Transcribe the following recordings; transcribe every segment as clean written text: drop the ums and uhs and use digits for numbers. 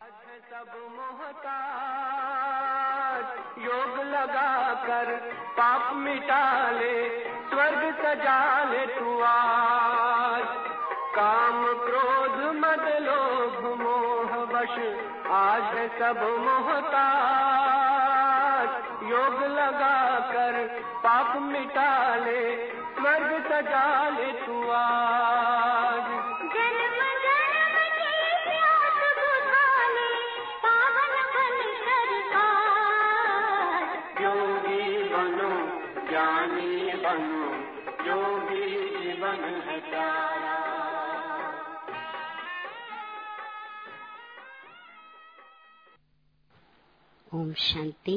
सब मोहताज योग लगा कर पाप मिटा ले, स्वर्ग सजा ले तू आज। काम क्रोध मद लोभ मोह वश आज है सब मोहताज। योग लगा कर पाप मिटा ले, स्वर्ग सजा ले तू आज। ओम शांति।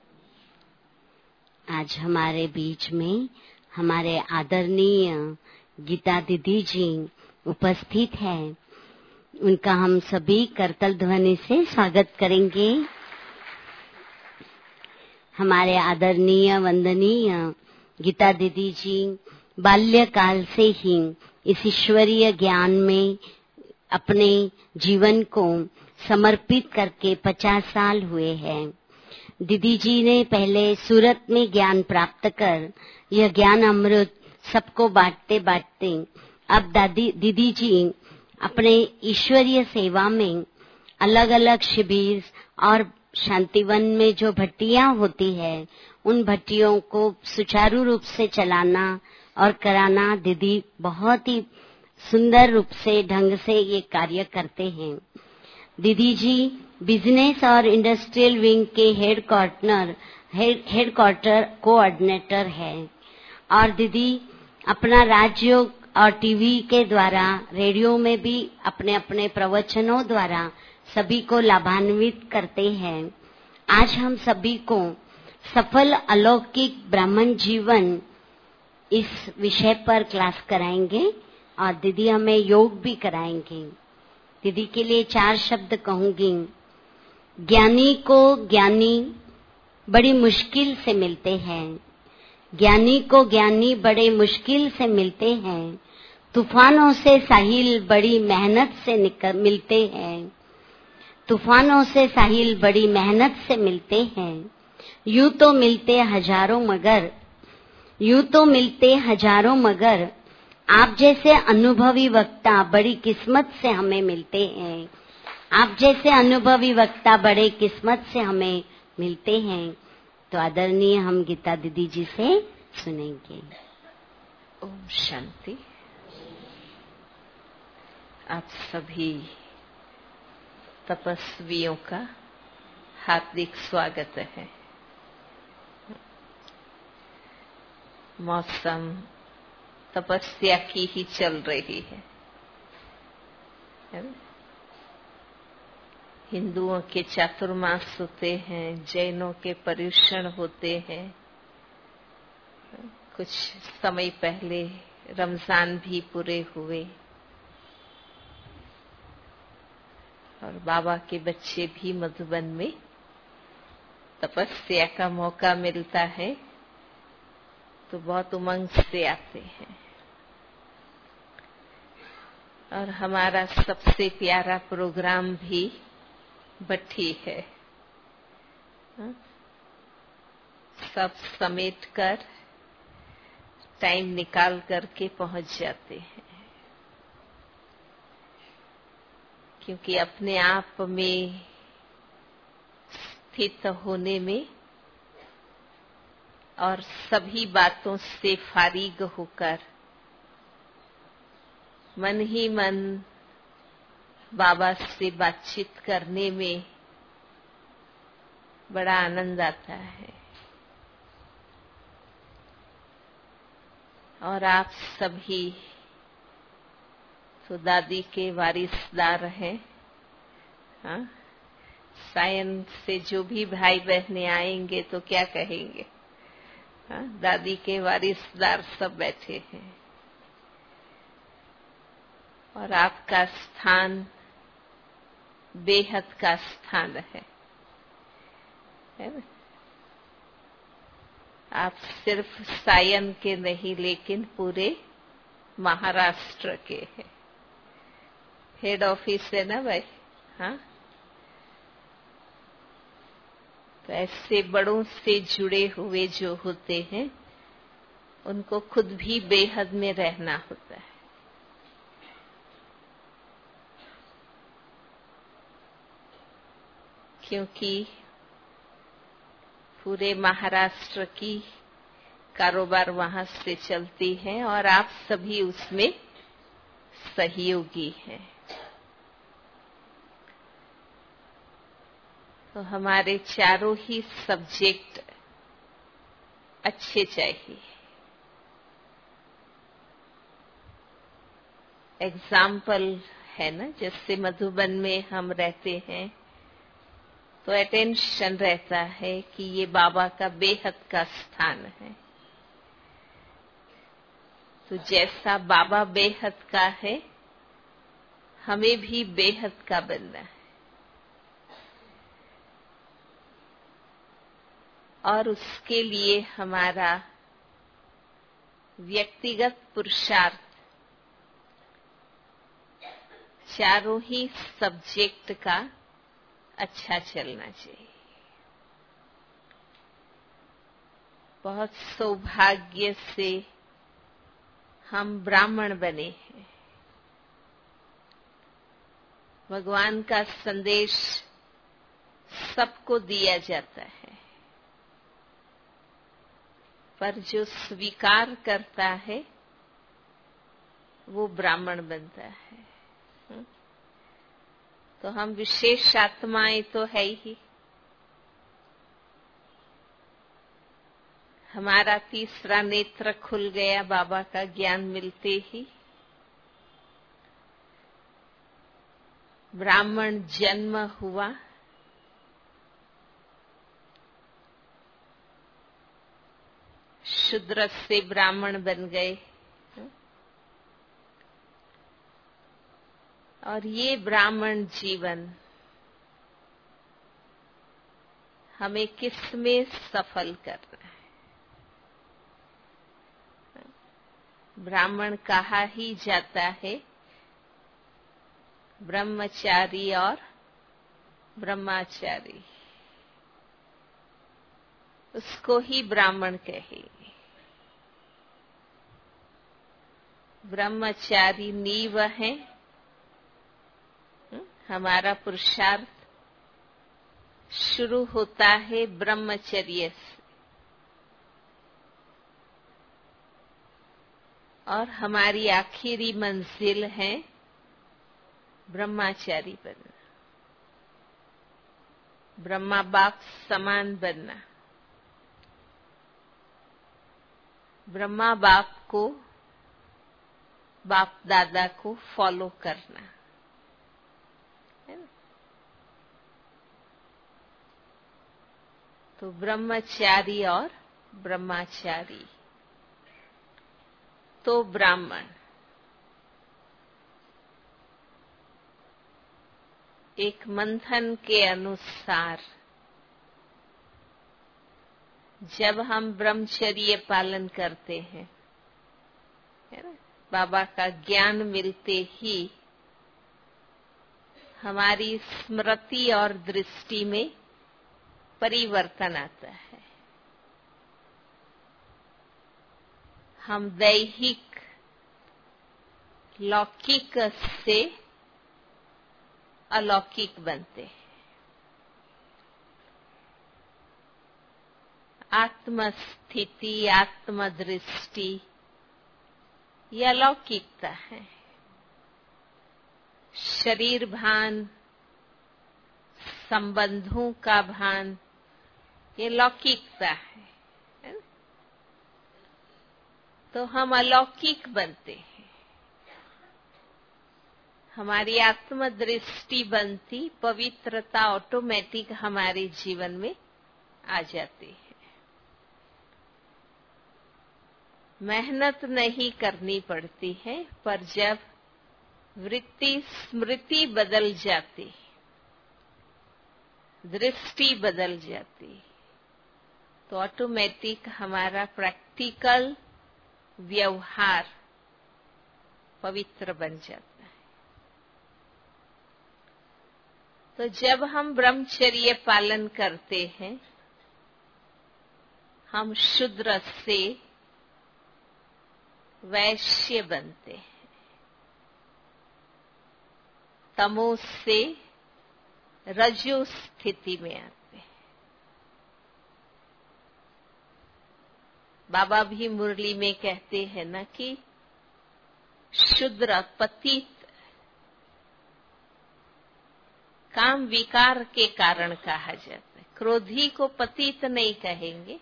आज हमारे बीच में हमारे आदरणीय गीता दीदी जी उपस्थित है। उनका हम सभी करतल ध्वनि से स्वागत करेंगे। हमारे आदरणीय वंदनीय गीता दीदी जी बाल्यकाल से ही इस ईश्वरीय ज्ञान में अपने जीवन को समर्पित करके 50 साल हुए हैं। दीदी जी ने पहले सूरत में ज्ञान प्राप्त कर यह ज्ञान अमृत सबको बांटते बांटते अब दीदी जी अपने ईश्वरीय सेवा में अलग अलग शिविर और शांतिवन में जो भट्टियां होती है उन भट्टियों को सुचारू रूप से चलाना और कराना दीदी बहुत ही सुंदर रूप से ढंग से ये कार्य करते हैं। दीदी जी बिजनेस और इंडस्ट्रियल विंग के हेड क्वार्टर कोऑर्डिनेटर है और दीदी अपना राजयोग और टीवी के द्वारा रेडियो में भी अपने अपने प्रवचनों द्वारा सभी को लाभान्वित करते हैं। आज हम सभी को सफल अलौकिक ब्राह्मण जीवन इस विषय पर क्लास कराएंगे और दीदी हमें योग भी कराएंगे। दीदी के लिए 4 शब्द कहूंगी। ज्ञानी को ज्ञानी बड़ी मुश्किल से मिलते हैं। ज्ञानी को ज्ञानी बड़े मुश्किल से मिलते हैं। तूफानों से साहिल बड़ी मेहनत से मिलते हैं। तूफानों से साहिल बड़ी मेहनत से मिलते हैं। यूं तो मिलते हजारों मगर आप जैसे अनुभवी वक्ता बड़ी किस्मत से हमें मिलते हैं। आप जैसे अनुभवी वक्ता बड़े किस्मत से हमें मिलते हैं। तो आदरणीय हम गीता दीदी जी से सुनेंगे। ओम शांति। आप सभी तपस्वियों का हार्दिक स्वागत है। मौसम तपस्या की ही चल रही है। हिंदुओं के चातुर्मास होते हैं, जैनों के पर्युषण होते हैं। कुछ समय पहले रमजान भी पूरे हुए और बाबा के बच्चे भी मधुबन में तपस्या का मौका मिलता है तो बहुत उमंग से आते हैं। और हमारा सबसे प्यारा प्रोग्राम भी भट्टी है। सब समेट कर टाइम निकाल करके पहुंच जाते हैं, क्योंकि अपने आप में स्थित होने में और सभी बातों से फारिग होकर मन ही मन बाबा से बातचीत करने में बड़ा आनंद आता है। और आप सभी तो दादी के वारिसदार हैं। हाँ? सायन से जो भी भाई बहनें आएंगे तो क्या कहेंगे? हाँ? दादी के वारिसदार सब बैठे हैं और आपका स्थान बेहद का स्थान है ना? आप सिर्फ सायन के नहीं लेकिन पूरे महाराष्ट्र के हैं। हेड ऑफिस है ना भाई? हाँ, तो ऐसे बड़ों से जुड़े हुए जो होते हैं उनको खुद भी बेहद में रहना होता है। क्योंकि पूरे महाराष्ट्र की कारोबार वहां से चलती है और आप सभी उसमें सहयोगी हैं। तो हमारे चारों ही सब्जेक्ट अच्छे चाहिए। एग्जाम्पल है ना, जैसे मधुबन में हम रहते हैं तो अटेंशन रहता है कि ये बाबा का बेहद का स्थान है। तो जैसा बाबा बेहद का है हमें भी बेहद का बनना है। और उसके लिए हमारा व्यक्तिगत पुरुषार्थ चारों ही सब्जेक्ट का अच्छा चलना चाहिए। बहुत सौभाग्य से हम ब्राह्मण बने हैं। भगवान का संदेश सबको दिया जाता है, पर जो स्वीकार करता है वो ब्राह्मण बनता है। तो हम विशेष आत्माएं तो है ही। हमारा तीसरा नेत्र खुल गया बाबा का ज्ञान मिलते ही। ब्राह्मण जन्म हुआ, शूद्र से ब्राह्मण बन गए। और ये ब्राह्मण जीवन हमें किस में सफल करना है? ब्राह्मण कहा ही जाता है ब्रह्मचारी और ब्रह्मचारी, उसको ही ब्राह्मण कहेंगे। ब्रह्मचारी नींव है। हमारा पुरुषार्थ शुरू होता है ब्रह्मचर्य से और हमारी आखिरी मंजिल है ब्रह्मचारी बनना, ब्रह्मा बाप समान बनना। ब्रह्मा बाप को, बाप दादा को फॉलो करना है ना? तो ब्रह्मचारी और ब्रह्मचारी तो ब्राह्मण। एक मंथन के अनुसार जब हम ब्रह्मचर्य पालन करते हैं, है ना, बाबा का ज्ञान मिलते ही हमारी स्मृति और दृष्टि में परिवर्तन आता है। हम दैहिक लौकिक से अलौकिक बनते हैं। आत्मस्थिति, आत्मदृष्टि ये अलौकिकता है। शरीर भान, संबंधों का भान ये लौकिकता है। तो हम अलौकिक बनते हैं। हमारी आत्मदृष्टि बनती, पवित्रता ऑटोमेटिक हमारे जीवन में आ जाती है। मेहनत नहीं करनी पड़ती है, पर जब वृत्ति स्मृति बदल जाती, दृष्टि बदल जाती, तो ऑटोमेटिक हमारा प्रैक्टिकल व्यवहार पवित्र बन जाता है। तो जब हम ब्रह्मचर्य पालन करते हैं हम शूद्र से वैश्य बनते हैं, तमो से रजो स्थिति में आते हैं। बाबा भी मुरली में कहते हैं ना कि शूद्र पतित काम विकार के कारण कहा जाता है। क्रोधी को पतित नहीं कहेंगे।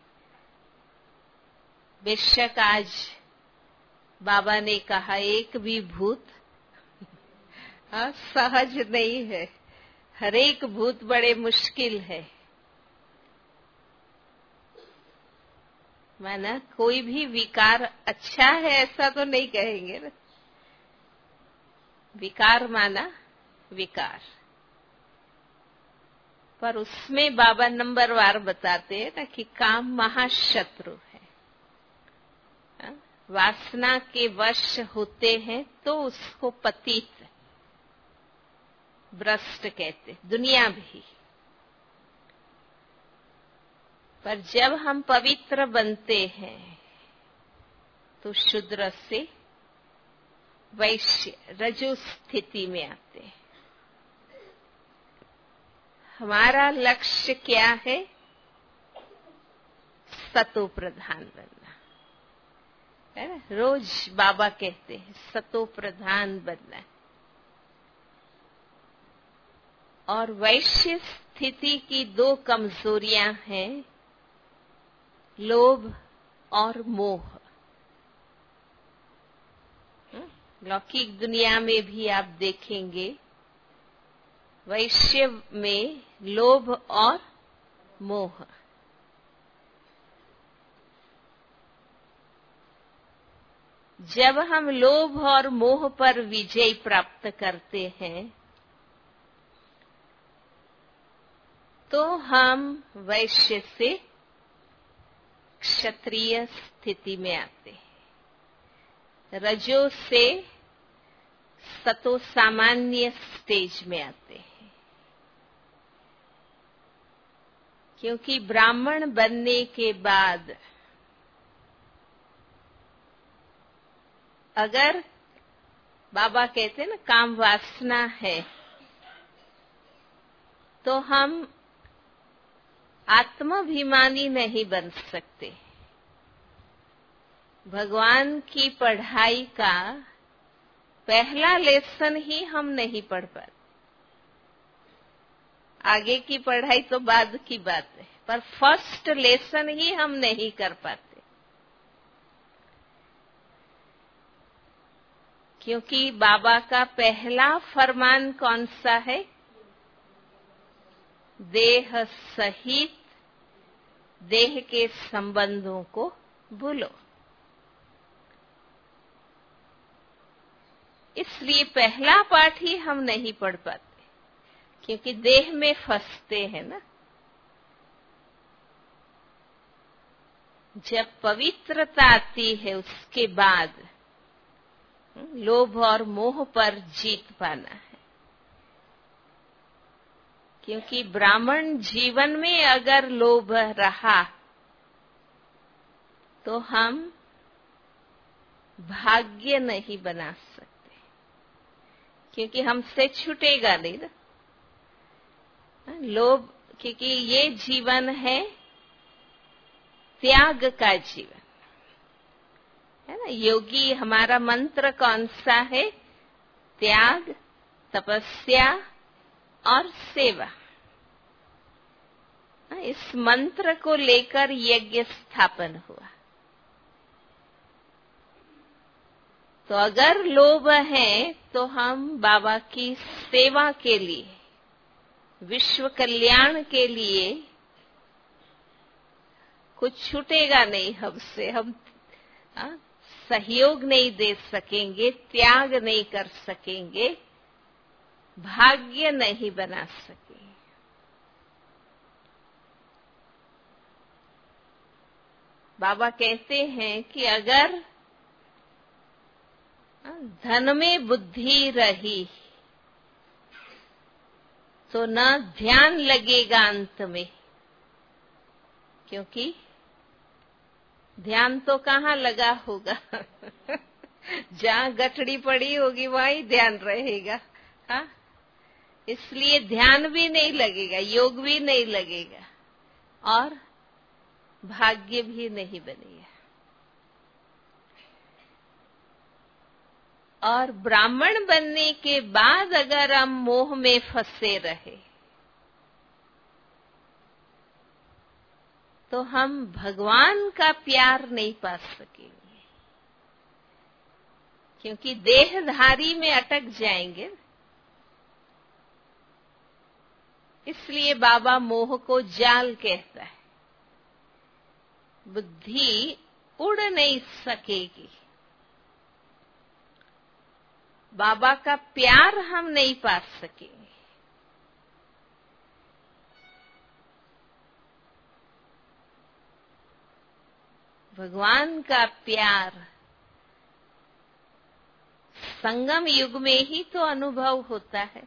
बेशक आज बाबा ने कहा एक भी भूत सहज नहीं है, हर एक भूत बड़े मुश्किल है। माना कोई भी विकार अच्छा है ऐसा तो नहीं कहेंगे ना। विकार माना विकार, पर उसमें बाबा नंबरवार बताते हैं ना कि काम महाशत्रु है। वासना के वश होते हैं तो उसको पतित भ्रष्ट कहते, दुनिया भी। पर जब हम पवित्र बनते हैं तो शूद्र से वैश्य रजो स्थिति में आते हैं। हमारा लक्ष्य क्या है? सतो प्रधान बनना है ना। रोज बाबा कहते हैं सतो प्रधान बनना। और वैश्य स्थिति की दो कमजोरियां हैं, लोभ और मोह। लौकिक दुनिया में भी आप देखेंगे वैश्य में लोभ और मोह। जब हम लोभ और मोह पर विजय प्राप्त करते हैं तो हम वैश्य से क्षत्रिय स्थिति में आते हैं, रजो से सतो सामान्य स्टेज में आते हैं। क्योंकि ब्राह्मण बनने के बाद अगर बाबा कहते हैं ना काम वासना है तो हम आत्माभिमानी नहीं बन सकते। भगवान की पढ़ाई का पहला लेसन ही हम नहीं पढ़ पाते। आगे की पढ़ाई तो बाद की बात है, पर फर्स्ट लेसन ही हम नहीं कर पाते। क्योंकि बाबा का पहला फरमान कौन सा है? देह सहित देह के संबंधों को भूलो। इसलिए पहला पाठ ही हम नहीं पढ़ पाते, क्योंकि देह में फंसते हैं ना। जब पवित्रता आती है उसके बाद लोभ और मोह पर जीत पाना है। क्योंकि ब्राह्मण जीवन में अगर लोभ रहा तो हम भाग्य नहीं बना सकते, क्योंकि हमसे छूटेगा नहीं ना लोभ। क्योंकि ये जीवन है त्याग का जीवन है ना। योगी हमारा मंत्र कौन सा है? त्याग, तपस्या और सेवा। इस मंत्र को लेकर यज्ञ स्थापन हुआ। तो अगर लोभ है तो हम बाबा की सेवा के लिए, विश्व कल्याण के लिए कुछ छूटेगा नहीं हमसे। हम सहयोग नहीं दे सकेंगे, त्याग नहीं कर सकेंगे, भाग्य नहीं बना सकेंगे। बाबा कहते हैं कि अगर धन में बुद्धि रही तो न ध्यान लगेगा अंत में, क्योंकि ध्यान तो कहाँ लगा होगा जहाँ गठड़ी पड़ी होगी वहाँ ही ध्यान रहेगा। हाँ, इसलिए ध्यान भी नहीं लगेगा, योग भी नहीं लगेगा और भाग्य भी नहीं बनेगा। और ब्राह्मण बनने के बाद अगर हम मोह में फंसे रहे तो हम भगवान का प्यार नहीं पा सकेंगे, क्योंकि देहधारी में अटक जाएंगे। इसलिए बाबा मोह को जाल कहता है। बुद्धि उड़ नहीं सकेगी, बाबा का प्यार हम नहीं पा सकेंगे। भगवान का प्यार संगम युग में ही तो अनुभव होता है।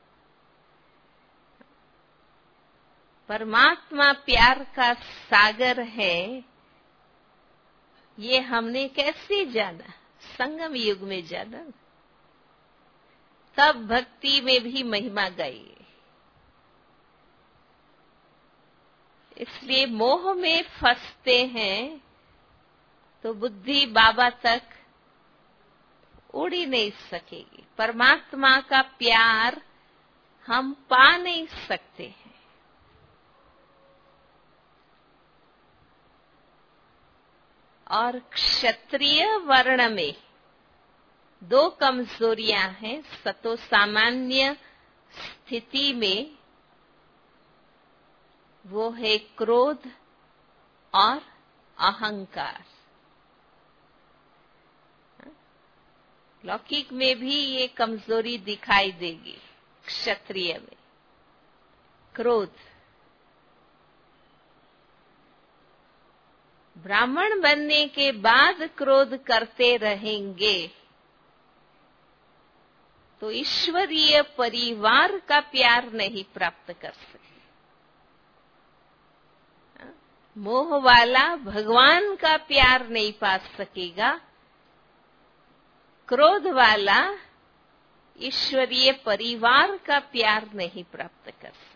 परमात्मा प्यार का सागर है, ये हमने कैसे जाना? संगम युग में जाना, तब भक्ति में भी महिमा गई। इसलिए मोह में फंसते हैं तो बुद्धि बाबा तक उड़ ही नहीं सकेगी। परमात्मा का प्यार हम पा नहीं सकते हैं। और क्षत्रिय वर्ण में दो कमजोरियां हैं। सतो सामान्य स्थिति में वो है क्रोध और अहंकार। लौकिक में भी ये कमजोरी दिखाई देगी। क्षत्रिय में क्रोध, ब्राह्मण बनने के बाद क्रोध करते रहेंगे तो ईश्वरीय परिवार का प्यार नहीं प्राप्त कर सकते। मोह वाला भगवान का प्यार नहीं पा सकेगा, क्रोध वाला ईश्वरीय परिवार का प्यार नहीं प्राप्त कर सके।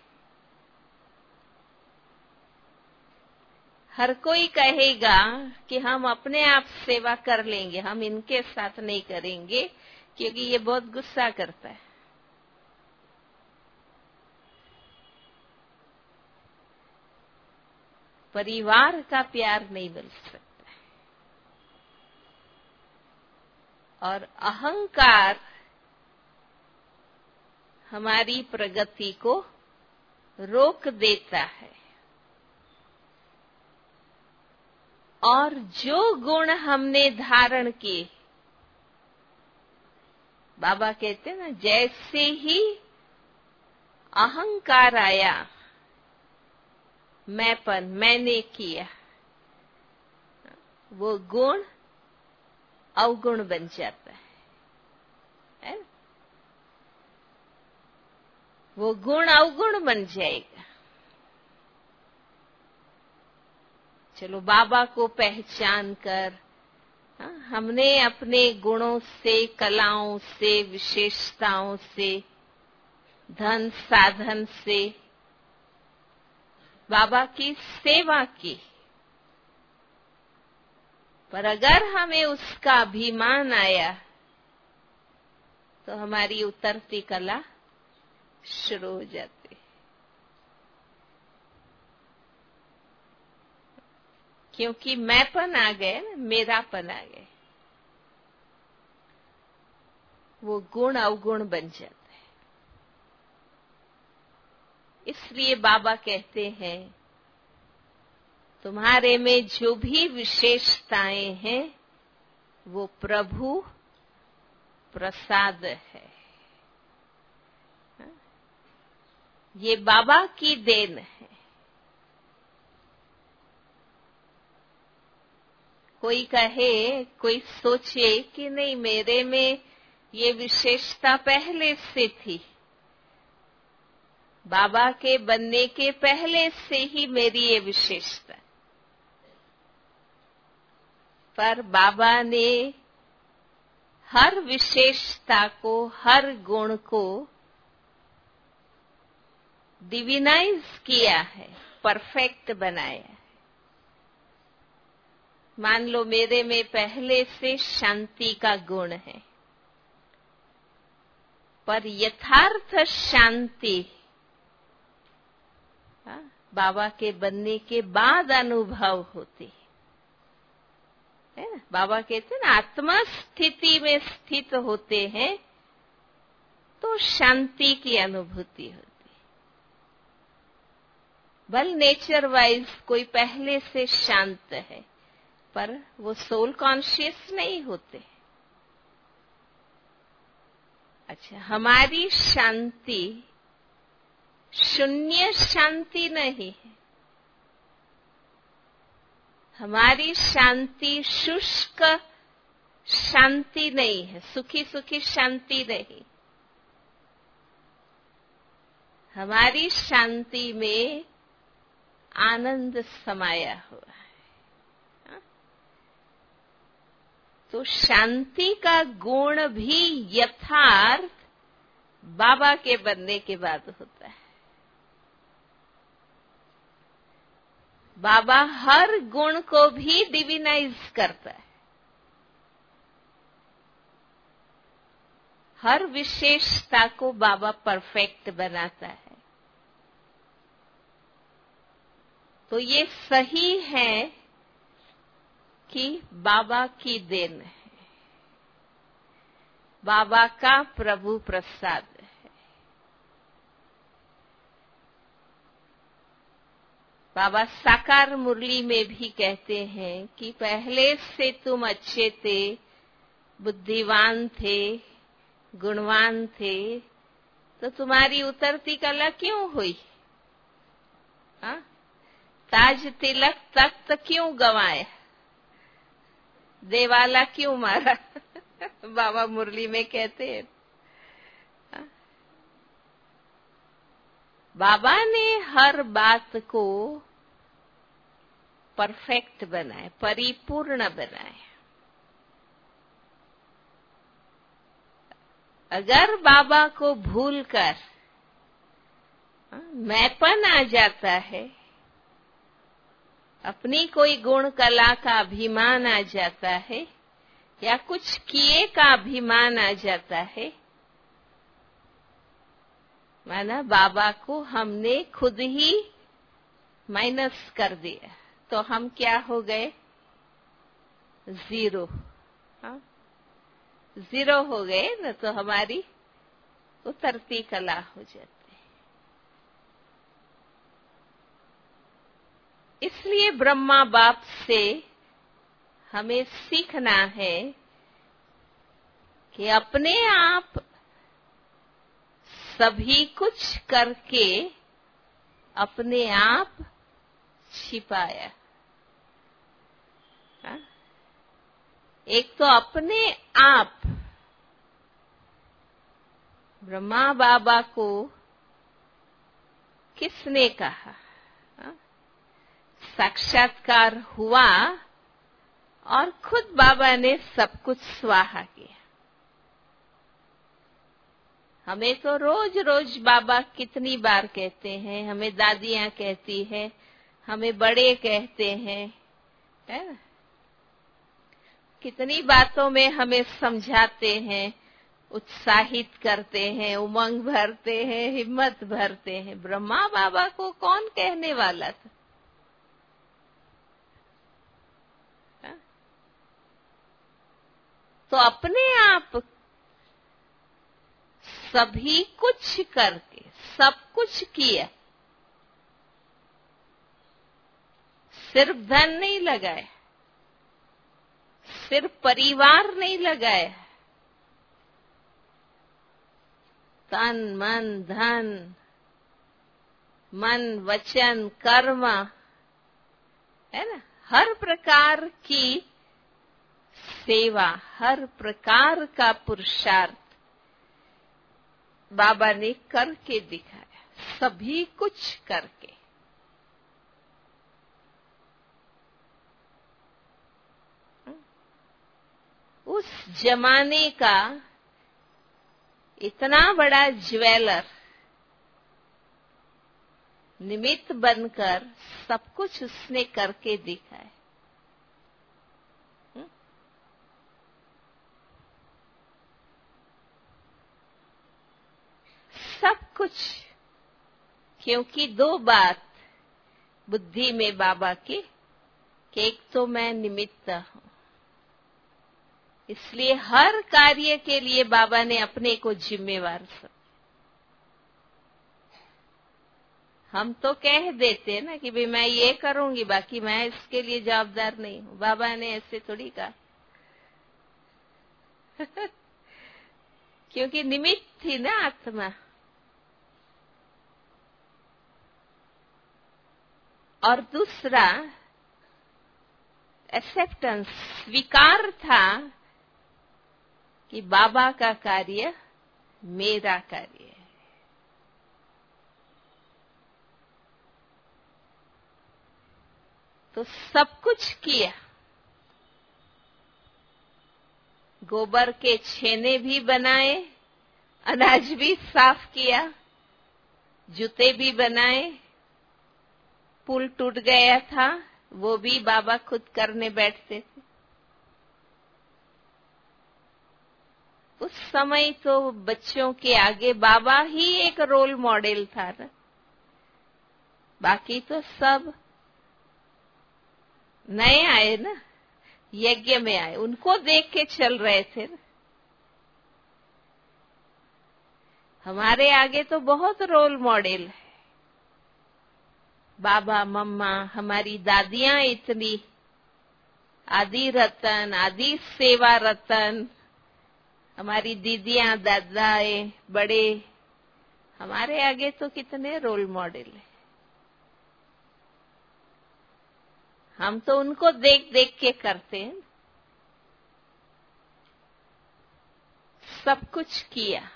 हर कोई कहेगा कि हम अपने आप सेवा कर लेंगे, हम इनके साथ नहीं करेंगे क्योंकि ये बहुत गुस्सा करता है। परिवार का प्यार नहीं मिल सकता। और अहंकार हमारी प्रगति को रोक देता है। और जो गुण हमने धारण किए, बाबा कहते हैं ना, जैसे ही अहंकार आया, मैंपन, मैंने किया, वो गुण अवगुण बन जाता है। वो गुण अवगुण बन जाएगा। चलो बाबा को पहचान कर हमने अपने गुणों से, कलाओं से, विशेषताओं से, धन साधन से बाबा की सेवा की, पर अगर हमें उसका अभिमान आया तो हमारी उतरती कला शुरू हो जाती। क्योंकि मैंपन आ गए, मेरापन आ गए, वो गुण अवगुण बन जाते हैं। इसलिए बाबा कहते हैं, तुम्हारे में जो भी विशेषताएं हैं वो प्रभु प्रसाद है। ये बाबा की देन है। कोई कहे, कोई सोचे कि नहीं, मेरे में ये विशेषता पहले से थी, बाबा के बनने के पहले से ही मेरी ये विशेषता। पर बाबा ने हर विशेषता को, हर गुण को डिविनाइज किया है, परफेक्ट बनाया है। मान लो मेरे में पहले से शांति का गुण है, पर यथार्थ शांति बाबा के बनने के बाद अनुभव होती है ना। बाबा कहते हैं ना, आत्मा स्थिति में स्थित होते हैं तो शांति की अनुभूति होती। भल नेचर वाइज कोई पहले से शांत है, पर वो सोल कॉन्शियस नहीं होते। अच्छा, हमारी शांति शून्य शांति नहीं है, हमारी शांति शुष्क शांति नहीं है, सुखी सुखी शांति नहीं। हमारी शांति में आनंद समाया हुआ है। तो शांति का गुण भी यथार्थ बाबा के बनने के बाद होता है। बाबा हर गुण को भी डिविनाइज करता है, हर विशेषता को बाबा परफेक्ट बनाता है। तो ये सही है कि बाबा की देन है, बाबा का प्रभु प्रसाद है। बाबा साकार मुरली में भी कहते हैं कि पहले से तुम अच्छे थे, बुद्धिवान थे, गुणवान थे, तो तुम्हारी उतरती कला क्यों हुई? हाँ? ताज तिलक तख्त क्यों गंवाया? देवाला क्यों मारा? बाबा मुरली में कहते हैं। बाबा ने हर बात को परफेक्ट बनाया, परिपूर्ण बनाया। अगर बाबा को भूलकर मैंपन आ जाता है, अपनी कोई गुण कला का अभिमान आ जाता है, या कुछ किए का अभिमान आ जाता है, माना बाबा को हमने खुद ही माइनस कर दिया, तो हम क्या हो गए? जीरो। हाँ? जीरो हो गए न, तो हमारी उतरती कला हो जाती है। इसलिए ब्रह्मा बाप से हमें सीखना है कि अपने आप सभी कुछ करके अपने आप छिपाया। हाँ? एक तो अपने आप ब्रह्मा बाबा को किसने कहा? हाँ? साक्षात्कार हुआ और खुद बाबा ने सब कुछ स्वाहा किया। हमें तो रोज रोज बाबा कितनी बार कहते हैं, हमें दादियां कहती है, हमें बड़े कहते हैं, है ना? कितनी बातों में हमें समझाते हैं, उत्साहित करते हैं, उमंग भरते हैं, हिम्मत भरते हैं। ब्रह्मा बाबा को कौन कहने वाला था? हा? तो अपने आप सभी कुछ करके सब कुछ किया, सिर्फ धन नहीं लगाया, सिर्फ परिवार नहीं लगाया, तन मन धन, मन वचन कर्म, है ना, हर प्रकार की सेवा, हर प्रकार का पुरुषार्थ बाबा ने करके दिखाया, सभी कुछ करके। उस जमाने का इतना बड़ा ज्वेलर निमित्त बनकर सब कुछ उसने करके दिखाया। सब कुछ, क्योंकि दो बात बुद्धि में बाबा की कि एक तो मैं निमित्त हूं, इसलिए हर कार्य के लिए बाबा ने अपने को जिम्मेवार समझा। हम तो कह देते हैं ना कि भाई मैं ये करूंगी, बाकी मैं इसके लिए जवाबदार नहीं हूं। बाबा ने ऐसे थोड़ी कहा क्योंकि निमित्त थी ना आत्मा। और दूसरा एक्सेप्टेंस, स्वीकार था कि बाबा का कार्य मेरा कार्य है। तो सब कुछ किया। गोबर के छेने भी बनाए, अनाज भी साफ किया, जूते भी बनाए। पुल टूट गया था, वो भी बाबा खुद करने बैठते थे। उस समय तो बच्चों के आगे बाबा ही एक रोल मॉडल था ना, बाकी तो सब नए आए ना, यज्ञ में आए, उनको देख के चल रहे थे ना। हमारे आगे तो बहुत रोल मॉडल है। बाबा, मम्मा, हमारी दादियां इतनी, आदि रतन, आदि सेवा रतन, हमारी दीदियां, दादाएं, बड़े, हमारे आगे तो कितने रोल मॉडल है। हम तो उनको देख देख के करते हैं। सब कुछ किया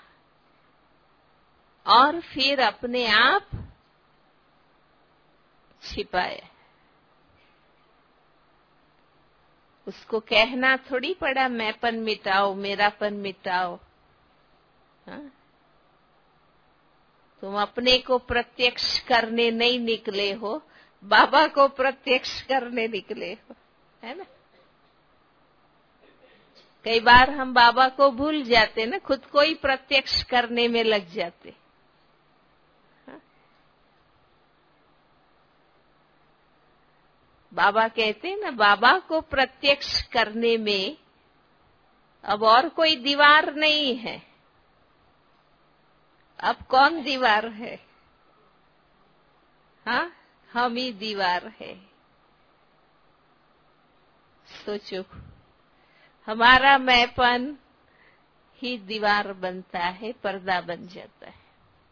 और फिर अपने आप छिपाया। उसको कहना थोड़ी पड़ा मैंपन मिटाओ, मेरापन मिटाओ। हाँ? तुम अपने को प्रत्यक्ष करने नहीं निकले हो, बाबा को प्रत्यक्ष करने निकले हो, है ना। कई बार हम बाबा को भूल जाते ना, खुद को ही प्रत्यक्ष करने में लग जाते। बाबा कहते हैं ना, बाबा को प्रत्यक्ष करने में अब और कोई दीवार नहीं है। अब कौन दीवार है? हाँ, हम ही दीवार है। सोचो, हमारा मैंपन ही दीवार बनता है, पर्दा बन जाता है।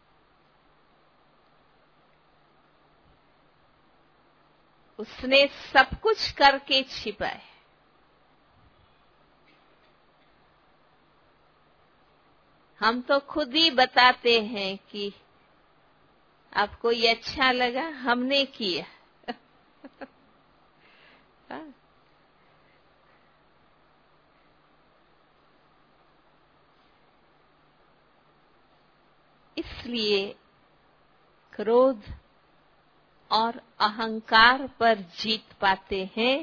उसने सब कुछ करके छिपाए। हम तो खुद ही बताते हैं कि आपको ये अच्छा लगा, हमने किया। इसलिए क्रोध और अहंकार पर जीत पाते हैं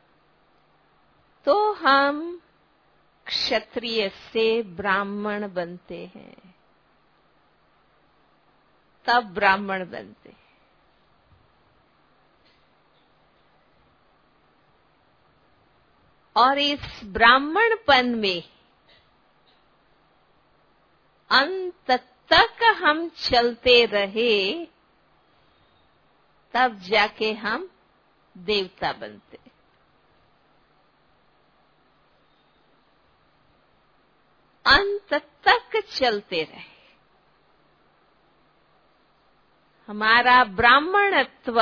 तो हम क्षत्रिय से ब्राह्मण बनते हैं, तब ब्राह्मण बनते हैं। और इस ब्राह्मणपन में अंत तक हम चलते रहे, तब जाके हम देवता बनते। अंत तक चलते रहे। हमारा ब्राह्मणत्व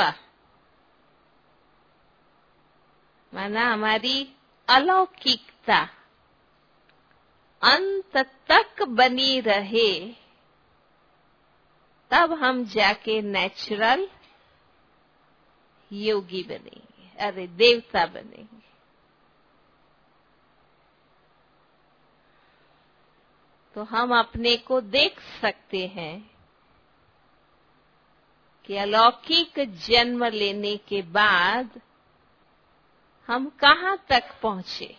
माना हमारी अलौकिकता अंत तक बनी रहे, तब हम जाके नेचुरल योगी बनेंगे, अरे देवता बनेंगे। तो हम अपने को देख सकते हैं कि अलौकिक जन्म लेने के बाद हम कहाँ तक पहुंचे।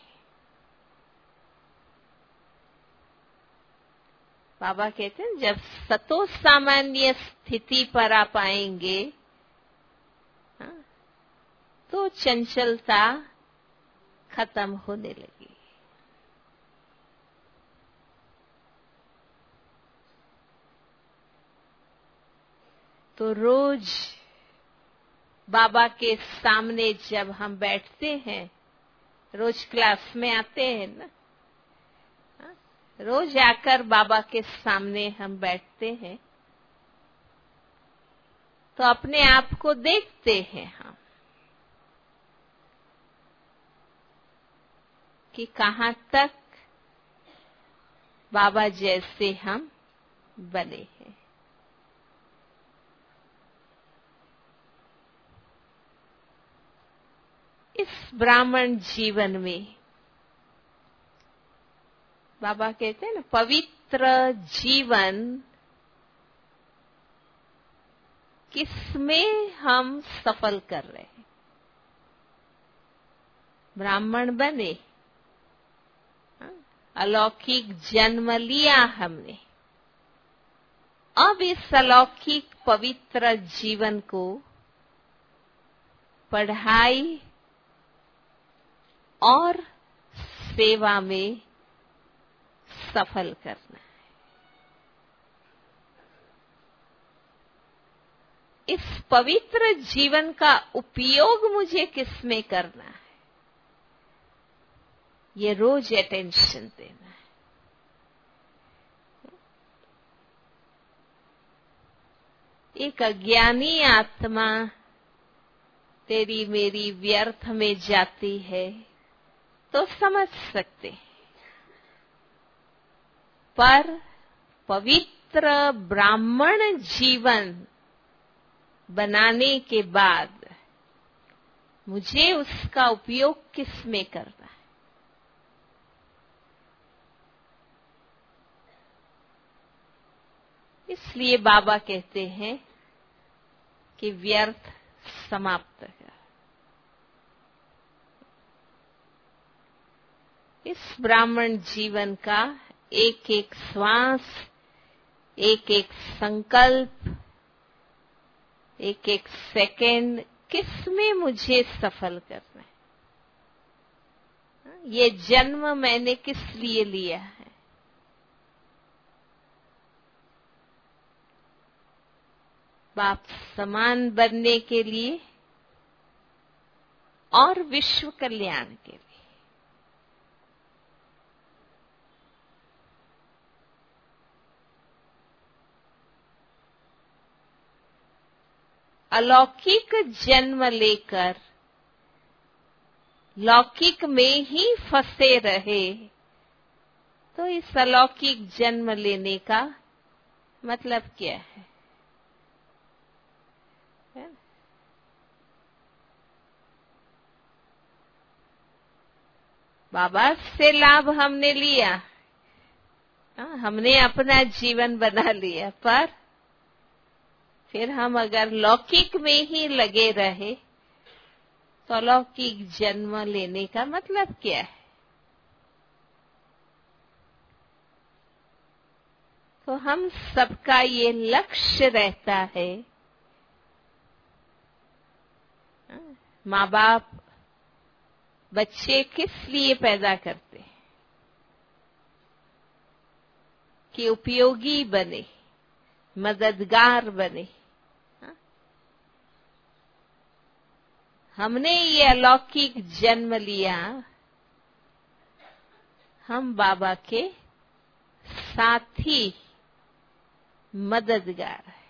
बाबा कहते हैं जब सतो सामान्य स्थिति पर आप आएंगे तो चंचलता खत्म होने लगी। तो रोज बाबा के सामने जब हम बैठते हैं, रोज क्लास में आते हैं ना, रोज आकर बाबा के सामने हम बैठते हैं तो अपने आप को देखते हैं हम कि कहाँ तक बाबा जैसे हम बने हैं। इस ब्राह्मण जीवन में बाबा कहते हैं ना, पवित्र जीवन किसमें हम सफल कर रहे हैं। ब्राह्मण बने, अलौकिक जन्म लिया हमने, अब इस अलौकिक पवित्र जीवन को पढ़ाई और सेवा में सफल करना है। इस पवित्र जीवन का उपयोग मुझे किसमें करना है, ये रोज अटेंशन देना है। एक अज्ञानी आत्मा तेरी मेरी व्यर्थ में जाती है तो समझ सकते हैं, पर पवित्र ब्राह्मण जीवन बनाने के बाद मुझे उसका उपयोग किसमें करना है। इसलिए बाबा कहते हैं कि व्यर्थ समाप्त कर। इस ब्राह्मण जीवन का एक एक श्वास, एक एक संकल्प, एक एक सेकंड किसमें मुझे सफल करना है। ये जन्म मैंने किस लिए लिया है। बाप समान बनने के लिए और विश्व कल्याण के लिए। अलौकिक जन्म लेकर लौकिक में ही फंसे रहे तो इस अलौकिक जन्म लेने का मतलब क्या है? बाबा से लाभ हमने लिया, हमने अपना जीवन बना लिया, पर फिर हम अगर लौकिक में ही लगे रहे तो अलौकिक जन्म लेने का मतलब क्या है? तो हम सबका ये लक्ष्य रहता है, माँ बाप बच्चे किस लिए पैदा करते हैं? कि उपयोगी बने, मददगार बने। हमने ये अलौकिक जन्म लिया, हम बाबा के साथी, मददगार है।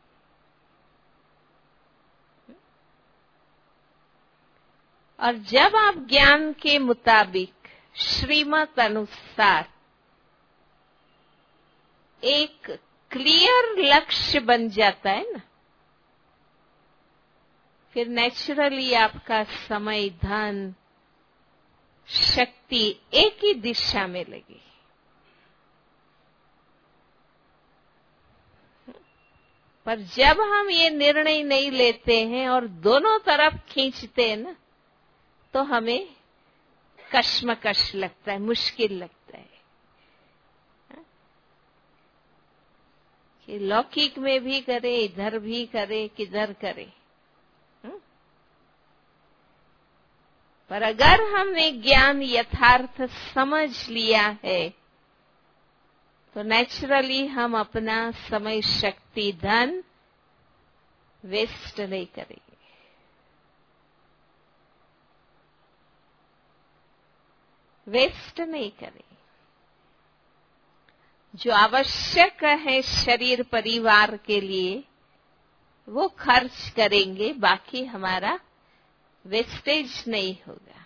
और जब आप ज्ञान के मुताबिक श्रीमत अनुसार एक क्लियर लक्ष्य बन जाता है ना, फिर नेचुरली आपका समय, धन, शक्ति एक ही दिशा में लगे। पर जब हम ये निर्णय नहीं लेते हैं और दोनों तरफ खींचते हैं ना, तो हमें कश्मकश लगता है, मुश्किल लगता है कि लौकिक में भी करे, इधर भी करे, किधर करे। पर अगर हमने ज्ञान यथार्थ समझ लिया है तो नेचुरली हम अपना समय, शक्ति, धन वेस्ट नहीं करेंगे। वेस्ट नहीं करेंगे। जो आवश्यक है शरीर परिवार के लिए वो खर्च करेंगे, बाकी हमारा वेस्टेज नहीं होगा।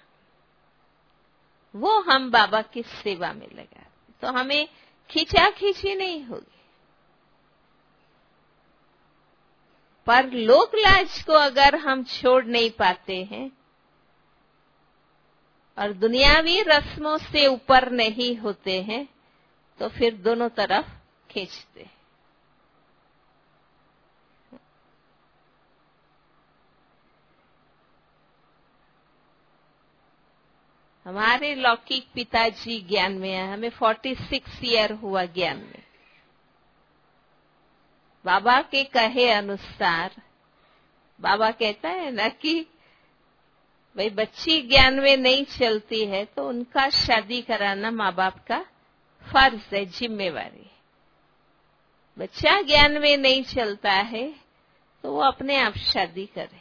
वो हम बाबा की सेवा में लगा, तो हमें खींचाखींची नहीं होगी। पर लोक लाज को अगर हम छोड़ नहीं पाते हैं और दुनियावी रस्मों से ऊपर नहीं होते हैं, तो फिर दोनों तरफ खींचते हैं। हमारे लौकिक पिताजी ज्ञान में है, हमें 46 ईयर हुआ ज्ञान में। बाबा के कहे अनुसार बाबा कहता है ना कि भाई बच्ची ज्ञान में नहीं चलती है तो उनका शादी कराना माँ बाप का फर्ज है, जिम्मेवारी। बच्चा ज्ञान में नहीं चलता है तो वो अपने आप शादी करे।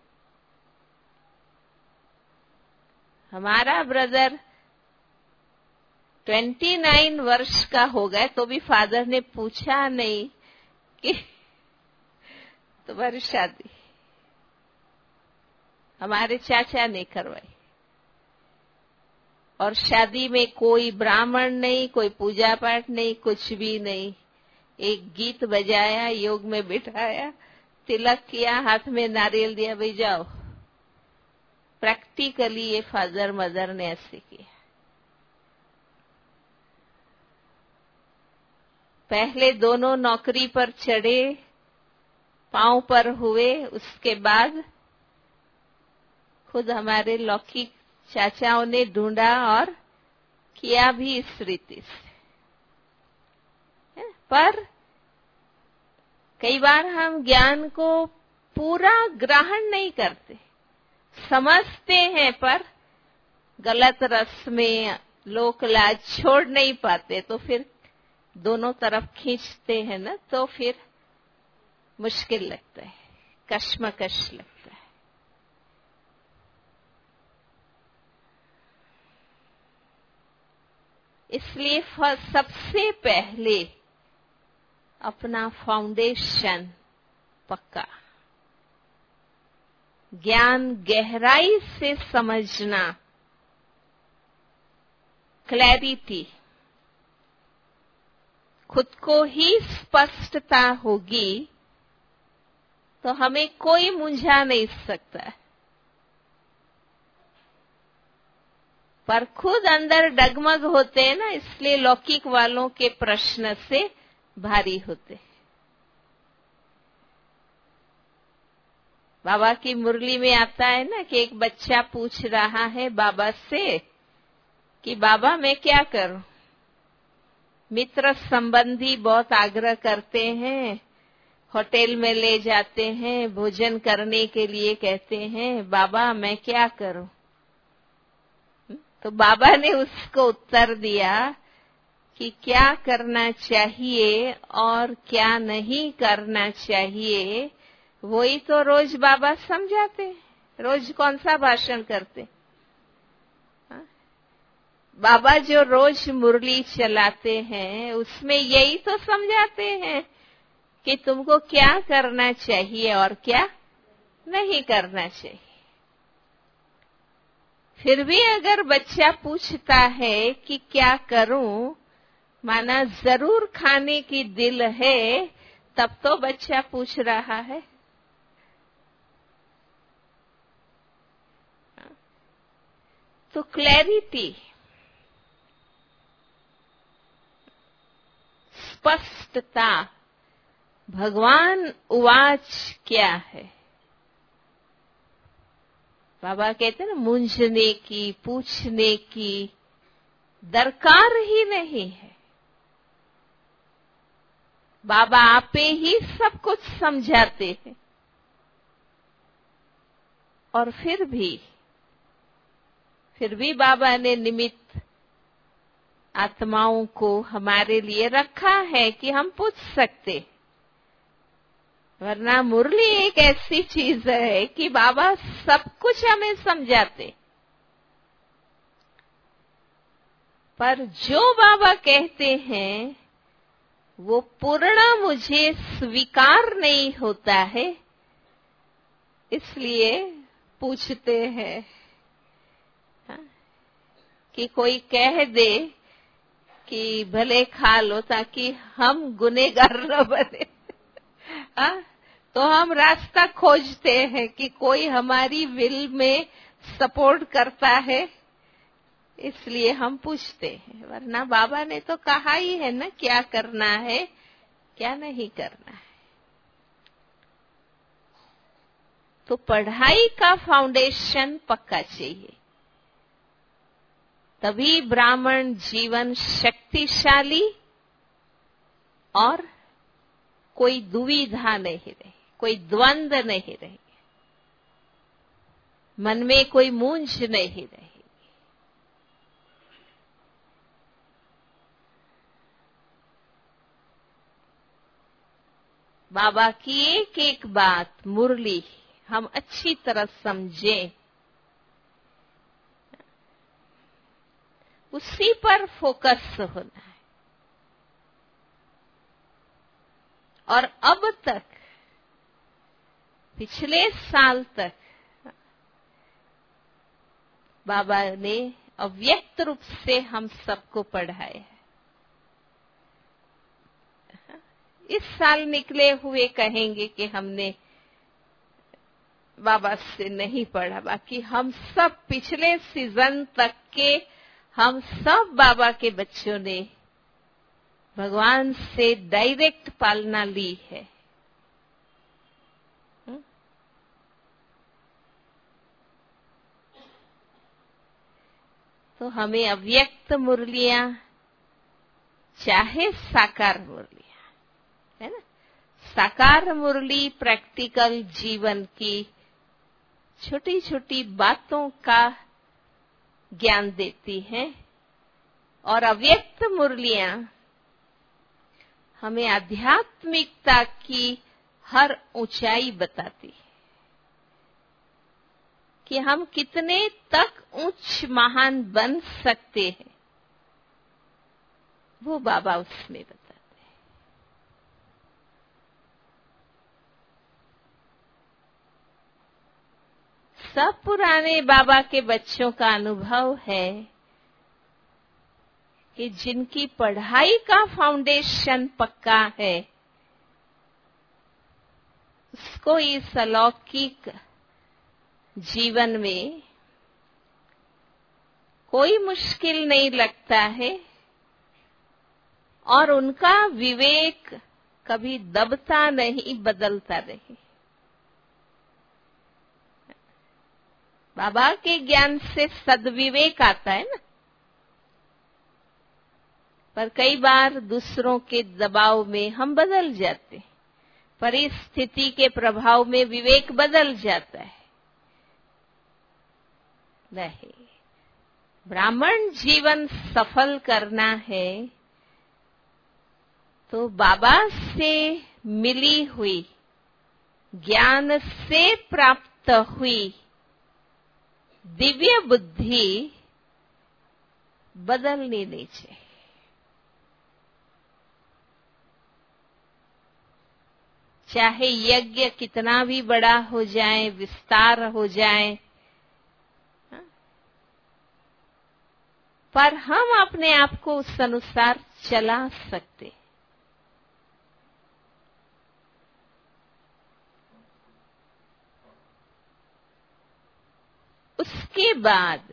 हमारा ब्रदर 29 वर्ष का हो गए तो भी फादर ने पूछा नहीं कि तुम्हारी शादी। हमारे चाचा ने करवाई और शादी में कोई ब्राह्मण नहीं, कोई पूजा पाठ नहीं, कुछ भी नहीं। एक गीत बजाया, योग में बिठाया, तिलक किया, हाथ में नारियल दिया, भाई जाओ। प्रैक्टिकली ये फादर मदर ने ऐसे किया। पहले दोनों नौकरी पर चढ़े, पांव पर हुए, उसके बाद खुद हमारे लौकिक चाचाओं ने ढूंढा और किया भी इस रीति से। पर कई बार हम ज्ञान को पूरा ग्रहण नहीं करते, समझते हैं पर गलत रस में लोक लाज छोड़ नहीं पाते, तो फिर दोनों तरफ खींचते हैं ना, तो फिर मुश्किल लगता है, कश्मकश लगता है। इसलिए सबसे पहले अपना फाउंडेशन पक्का, ज्ञान गहराई से समझना, क्लैरिटी, खुद को ही स्पष्टता होगी तो हमें कोई मुंझा नहीं सकता। पर खुद अंदर डगमग होते हैं ना, इसलिए लौकिक वालों के प्रश्न से भारी होते। बाबा की मुरली में आता है ना कि एक बच्चा पूछ रहा है बाबा से कि बाबा मैं क्या करूं। मित्र संबंधी बहुत आग्रह करते हैं, होटल में ले जाते हैं, भोजन करने के लिए कहते हैं, बाबा मैं क्या करूं। तो बाबा ने उसको उत्तर दिया कि क्या करना चाहिए और क्या नहीं करना चाहिए, वही तो रोज बाबा समझाते। रोज कौन सा भाषण करते? बाबा जो रोज मुरली चलाते हैं उसमें यही तो समझाते हैं कि तुमको क्या करना चाहिए और क्या नहीं करना चाहिए। फिर भी अगर बच्चा पूछता है कि क्या करूं, माना जरूर खाने की दिल है, तब तो बच्चा पूछ रहा है। तो क्लैरिटी, स्पष्टता, भगवान उवाच क्या है? बाबा कहते हैं ना, मूंझने की, पूछने की दरकार ही नहीं है। बाबा आपे ही सब कुछ समझाते हैं। और फिर भी बाबा ने निमित्त आत्माओं को हमारे लिए रखा है कि हम पूछ सकते। वरना मुरली एक ऐसी चीज है कि बाबा सब कुछ हमें समझाते, पर जो बाबा कहते हैं वो पूर्ण मुझे स्वीकार नहीं होता है, इसलिए पूछते हैं। कि कोई कह दे कि भले खा लो ताकि हम गुनहगार न बने। तो हम रास्ता खोजते हैं कि कोई हमारी विल में सपोर्ट करता है, इसलिए हम पूछते हैं। वरना बाबा ने तो कहा ही है ना क्या करना है क्या नहीं करना है। तो पढ़ाई का फाउंडेशन पक्का चाहिए, तभी ब्राह्मण जीवन शक्तिशाली और कोई दुविधा नहीं रही, कोई द्वंद्व नहीं रही, मन में कोई मूंझ नहीं रही। बाबा की एक एक बात मुरली हम अच्छी तरह समझें, उसी पर फोकस होना है। और अब तक, पिछले साल तक बाबा ने अव्यक्त रूप से हम सबको पढ़ाया है। इस साल निकले हुए कहेंगे कि हमने बाबा से नहीं पढ़ा, बाकी हम सब पिछले सीजन तक के हम सब बाबा के बच्चों ने भगवान से डायरेक्ट पालना ली है। तो हमें अव्यक्त मुरलियां चाहे साकार मुरलियां, है ना, साकार मुरली प्रैक्टिकल जीवन की छोटी छोटी बातों का ज्ञान देती है, और अव्यक्त मुरलियां हमें आध्यात्मिकता की हर ऊंचाई बताती है कि हम कितने तक उच्च महान बन सकते हैं, वो बाबा उसमें बताते हैं। सब पुराने बाबा के बच्चों का अनुभव है कि जिनकी पढ़ाई का फाउंडेशन पक्का है, उसको इस अलौकिक जीवन में कोई मुश्किल नहीं लगता है, और उनका विवेक कभी दबता नहीं, बदलता नहीं। बाबा के ज्ञान से सद्विवेक आता है ना, पर कई बार दूसरों के दबाव में हम बदल जाते हैं, परिस्थिति के प्रभाव में विवेक बदल जाता है। नहीं, ब्राह्मण जीवन सफल करना है तो बाबा से मिली हुई, ज्ञान से प्राप्त हुई दिव्य बुद्धि बदलनी नहीं चाहिए। चाहे यज्ञ कितना भी बड़ा हो जाए, विस्तार हो जाए, पर हम अपने आप को उस अनुसार चला सकते। उसके बाद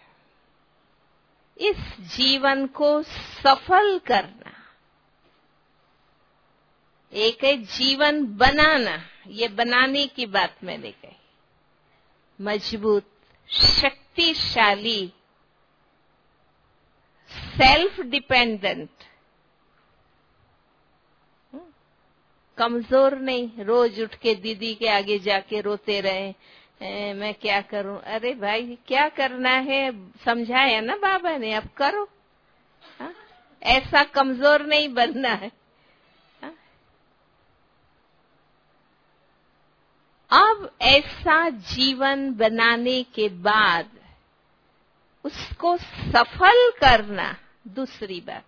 इस जीवन को सफल करना, एक है जीवन बनाना, ये बनाने की बात मैंने कही। मजबूत, शक्तिशाली, सेल्फ डिपेंडेंट, कमजोर नहीं, रोज उठ के दीदी के आगे जाके रोते रहे, मैं क्या करूं। अरे भाई क्या करना है समझाया ना बाबा ने, अब करो। ऐसा कमजोर नहीं बनना है। अब ऐसा जीवन बनाने के बाद उसको सफल करना दूसरी बात।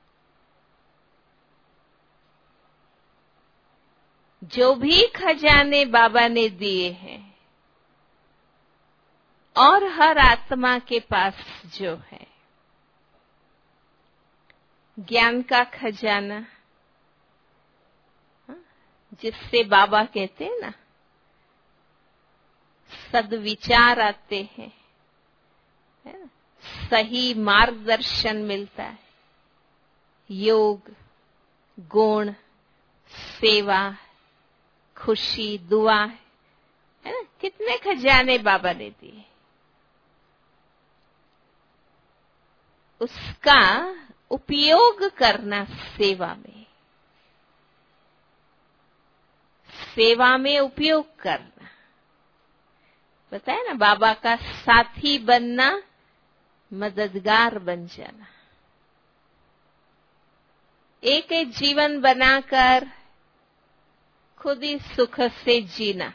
जो भी खजाने बाबा ने दिए हैं और हर आत्मा के पास जो है, ज्ञान का खजाना, जिससे बाबा कहते हैं ना सद्विचार आते हैं, है ना, सही मार्गदर्शन मिलता है, योग, गुण, सेवा, खुशी, दुआ, है ना, कितने खजाने बाबा ने दिए। उसका उपयोग करना सेवा में, सेवा में उपयोग करना। बताया ना, बाबा का साथी बनना, मददगार बन जाना, एक एक जीवन बनाकर खुद ही सुख से जीना।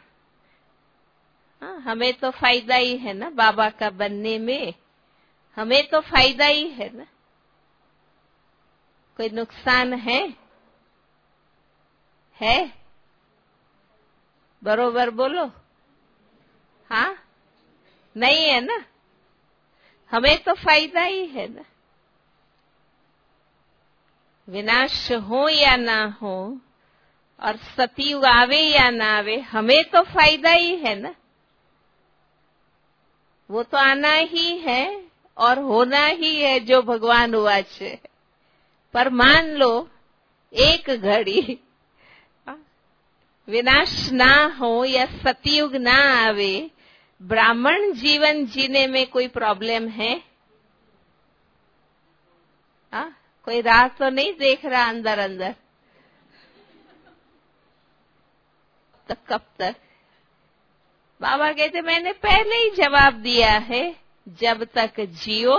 हमें तो फायदा ही है ना बाबा का बनने में, हमें तो फायदा ही है ना, कोई नुकसान है? बरोबर बोलो। हाँ, नहीं है ना, हमें तो फायदा ही है ना। विनाश हो या ना हो और सतयुग आवे या ना आवे, हमें तो फायदा ही है ना। वो तो आना ही है और होना ही है जो भगवान वाच है। पर मान लो एक घड़ी विनाश ना हो या सतयुग ना आवे, ब्राह्मण जीवन जीने में कोई प्रॉब्लम है? कोई राह तो नहीं देख रहा अंदर अंदर? तो कब तक? बाबा कहते मैंने पहले ही जवाब दिया है, जब तक जियो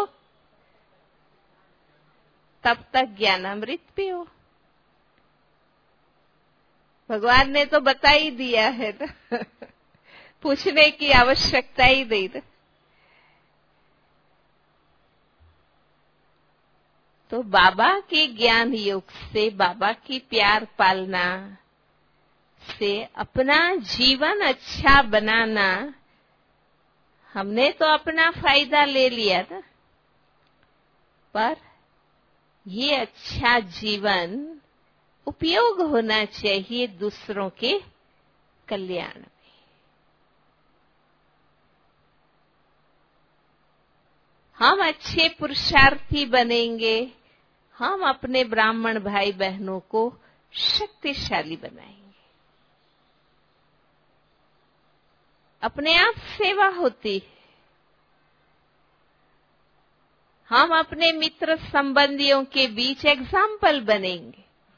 तब तक ज्ञानामृत पियो। भगवान ने तो बता ही दिया है ना, पूछने की आवश्यकता ही नहीं ना। तो बाबा के ज्ञान योग से, बाबा की प्यार पालना से अपना जीवन अच्छा बनाना, हमने तो अपना फायदा ले लिया था, पर ये अच्छा जीवन उपयोग होना चाहिए दूसरों के कल्याण में। हम अच्छे पुरुषार्थी बनेंगे, हम अपने ब्राह्मण भाई बहनों को शक्तिशाली बनाएंगे। अपने आप सेवा होती है। हम अपने मित्र संबंधियों के बीच एग्जाम्पल बनेंगे।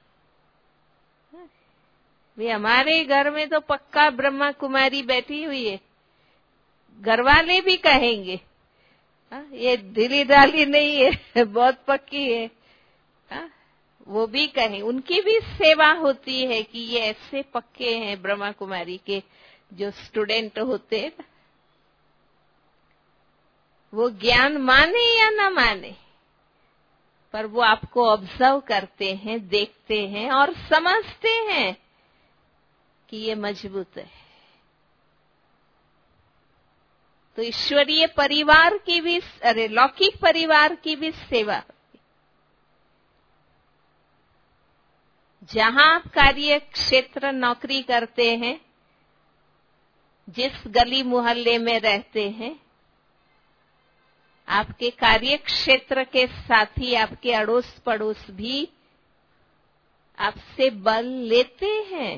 वे हमारे घर में तो पक्का ब्रह्मा कुमारी बैठी हुई है, घर वाले भी कहेंगे ये ढीली ढाली नहीं है, बहुत पक्की है। वो भी कहें, उनकी भी सेवा होती है कि ये ऐसे पक्के हैं ब्रह्मा कुमारी के जो स्टूडेंट होते हैं। वो ज्ञान माने या ना माने, पर वो आपको ऑब्जर्व करते हैं, देखते हैं और समझते हैं कि ये मजबूत है। तो ईश्वरीय परिवार की भी, लौकिक परिवार की भी सेवा। जहां आप कार्य क्षेत्र नौकरी करते हैं, जिस गली मोहल्ले में रहते हैं, आपके कार्य क्षेत्र के साथी, आपके अड़ोस पड़ोस भी आपसे बल लेते हैं,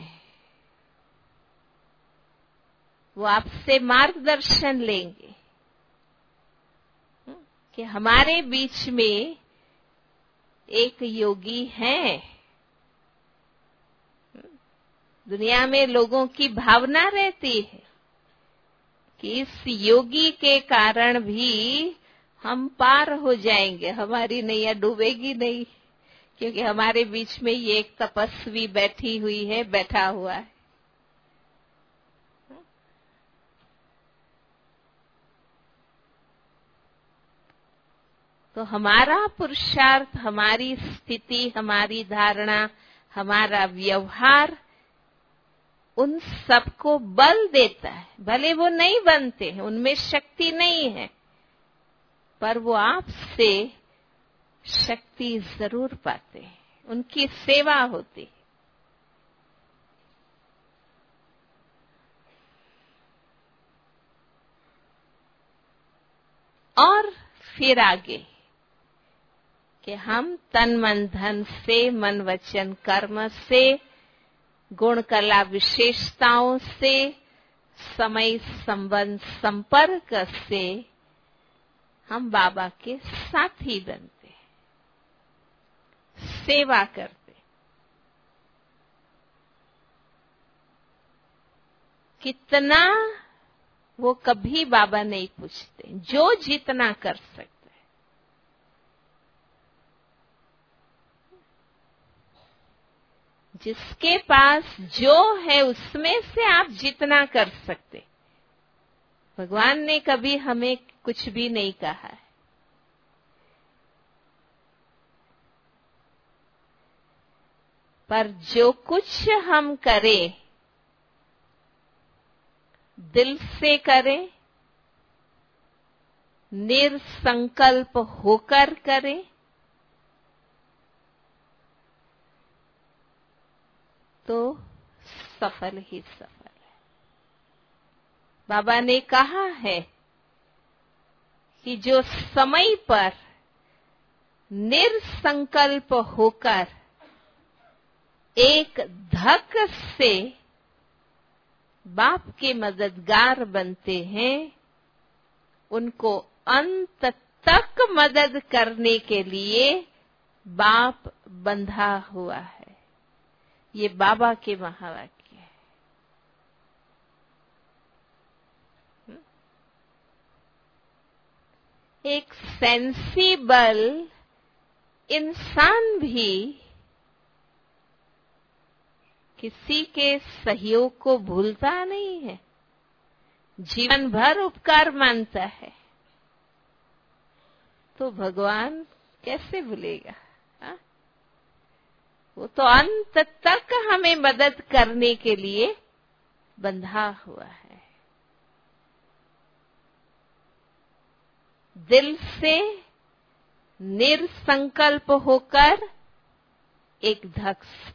वो आपसे मार्गदर्शन लेंगे कि हमारे बीच में एक योगी है। दुनिया में लोगों की भावना रहती है कि इस योगी के कारण भी हम पार हो जाएंगे, हमारी नैया डूबेगी नहीं, क्योंकि हमारे बीच में ये एक तपस्वी बैठी हुई है, बैठा हुआ है। तो हमारा पुरुषार्थ, हमारी स्थिति, हमारी धारणा, हमारा व्यवहार उन सबको बल देता है। भले वो नहीं बनते हैं, उनमें शक्ति नहीं है, पर वो आपसे शक्ति जरूर पाते हैं, उनकी सेवा होती है। और फिर आगे कि हम तन मन धन से, मन वचन कर्म से, गुण कला विशेषताओं से, समय संबंध संपर्क से हम बाबा के साथी बनते, सेवा करते। कितना वो कभी बाबा नहीं पूछते, जो जितना कर सकते। जिसके पास जो है उसमें से आप जितना कर सकते। भगवान ने कभी हमें कुछ भी नहीं कहा है। पर जो कुछ हम करें, दिल से करें, निरसंकल्प होकर करें, तो सफल ही सफल है। बाबा ने कहा है कि जो समय पर निरसंकल्प होकर एक धक से बाप के मददगार बनते हैं, उनको अंत तक मदद करने के लिए बाप बंधा हुआ है। ये बाबा के महावाक्य है। एक सेंसिबल इंसान भी किसी के सहयोग को भूलता नहीं है, जीवन भर उपकार मानता है। तो भगवान कैसे भूलेगा? हा? वो तो अंत तक हमें मदद करने के लिए बंधा हुआ है। दिल से निरसंकल्प होकर एक धक से।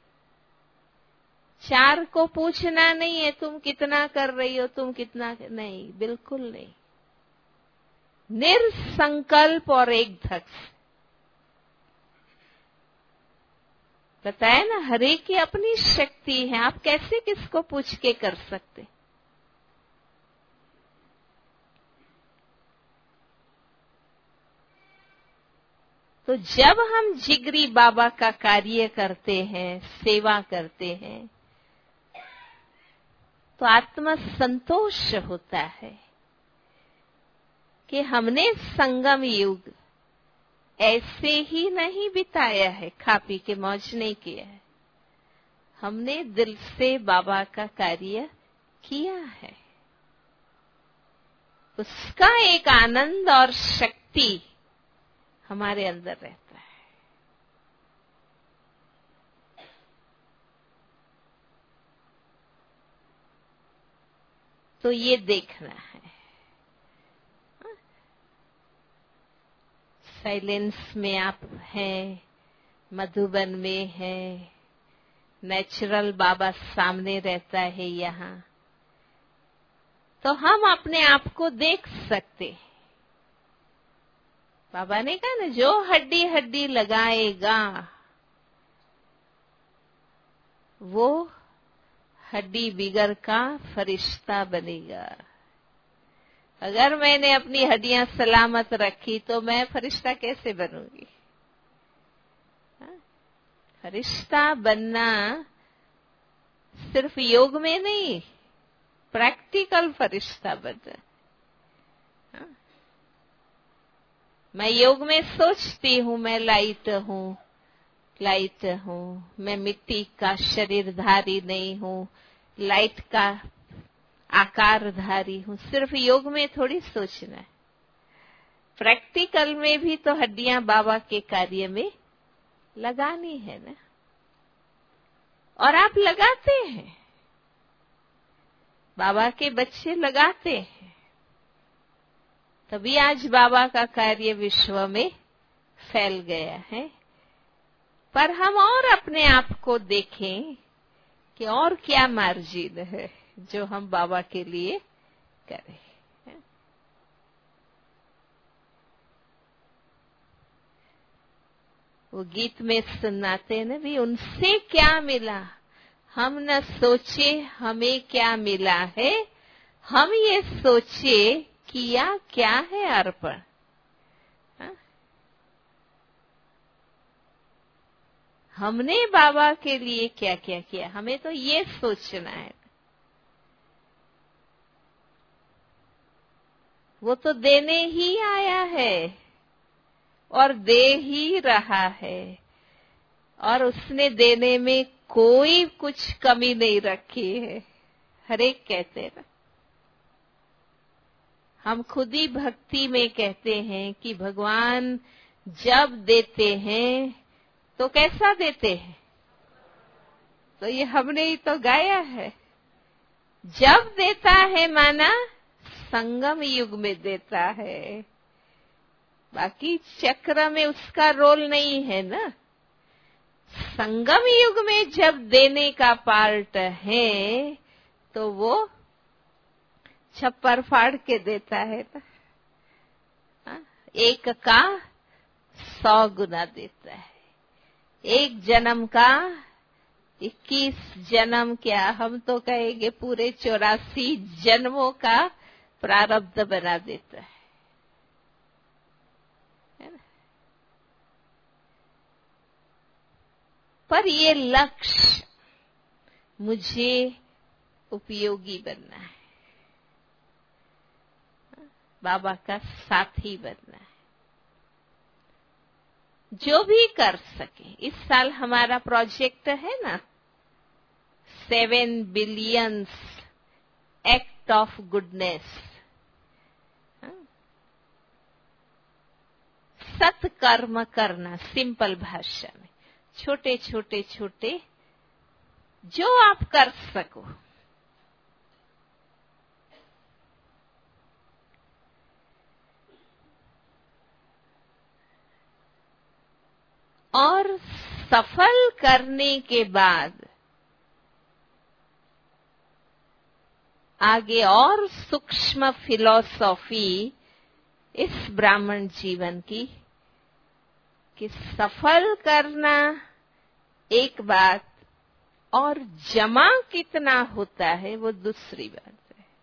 चार को पूछना नहीं है तुम कितना कर रही हो, तुम कितना नहीं, बिल्कुल नहीं। निरसंकल्प और एक धक से। बताया ना, हर एक की अपनी शक्ति है, आप कैसे किसको पूछ के कर सकते। तो जब हम जिगरी बाबा का कार्य करते हैं, सेवा करते हैं, तो आत्म संतोष होता है कि हमने संगम युग ऐसे ही नहीं बिताया है, खा पी के मौज नहीं किया है। हमने दिल से बाबा का कार्य किया है। उसका एक आनंद और शक्ति हमारे अंदर रहता है। तो ये देखना है। साइलेंस में आप हैं, मधुबन में हैं, नेचुरल बाबा सामने रहता है यहाँ, तो हम अपने आप को देख सकते हैं। बाबा ने कहा ना, जो हड्डी हड्डी लगाएगा वो हड्डी बिगर का फरिश्ता बनेगा। अगर मैंने अपनी हड्डियां सलामत रखी तो मैं फरिश्ता कैसे बनूंगी? फरिश्ता बनना सिर्फ योग में नहीं, प्रैक्टिकल फरिश्ता बनना। मैं योग में सोचती हूँ मैं लाइट हूँ, मैं मिट्टी का शरीरधारी नहीं हूँ, लाइट का आकारधारी हूँ। सिर्फ योग में थोड़ी सोचना है, प्रैक्टिकल में भी तो हड्डियां बाबा के कार्य में लगानी है ना। और आप लगाते हैं, बाबा के बच्चे लगाते हैं, तभी आज बाबा का कार्य विश्व में फैल गया है। पर हम और अपने आप को देखें कि और क्या मार्जिन है जो हम बाबा के लिए करें। वो गीत में सुनाते हैं ना भी, उनसे क्या मिला हम न सोचे हमें क्या मिला है, हम ये सोचे किया क्या है अर्पण। हमने बाबा के लिए क्या क्या किया, हमें तो ये सोचना है। वो तो देने ही आया है और दे ही रहा है, और उसने देने में कोई कुछ कमी नहीं रखी है। हर एक कहते हैं ना, हम खुद ही भक्ति में कहते हैं कि भगवान जब देते हैं तो कैसा देते हैं, तो ये हमने ही तो गाया है। जब देता है माना संगम युग में देता है, बाकी चक्र में उसका रोल नहीं है ना। संगम युग में जब देने का पार्ट है तो वो छप्पर फाड़ के देता है ना। एक का 100 गुना देता है, एक जन्म का 21 जन्म, क्या हम तो कहेंगे पूरे 84 जन्मों का प्रारब्ध बना देता है ना? पर ये लक्ष्य मुझे उपयोगी बनना है, बाबा का साथी बनना है, जो भी कर सके। इस साल हमारा प्रोजेक्ट है ना 7 बिलियंस एक्ट ऑफ गुडनेस। सत्कर्म करना, सिंपल भाषा में, छोटे छोटे छोटे जो आप कर सको। और सफल करने के बाद आगे और सूक्ष्म फिलॉसफी इस ब्राह्मण जीवन की, कि सफल करना एक बात और जमा कितना होता है वो दूसरी बात है।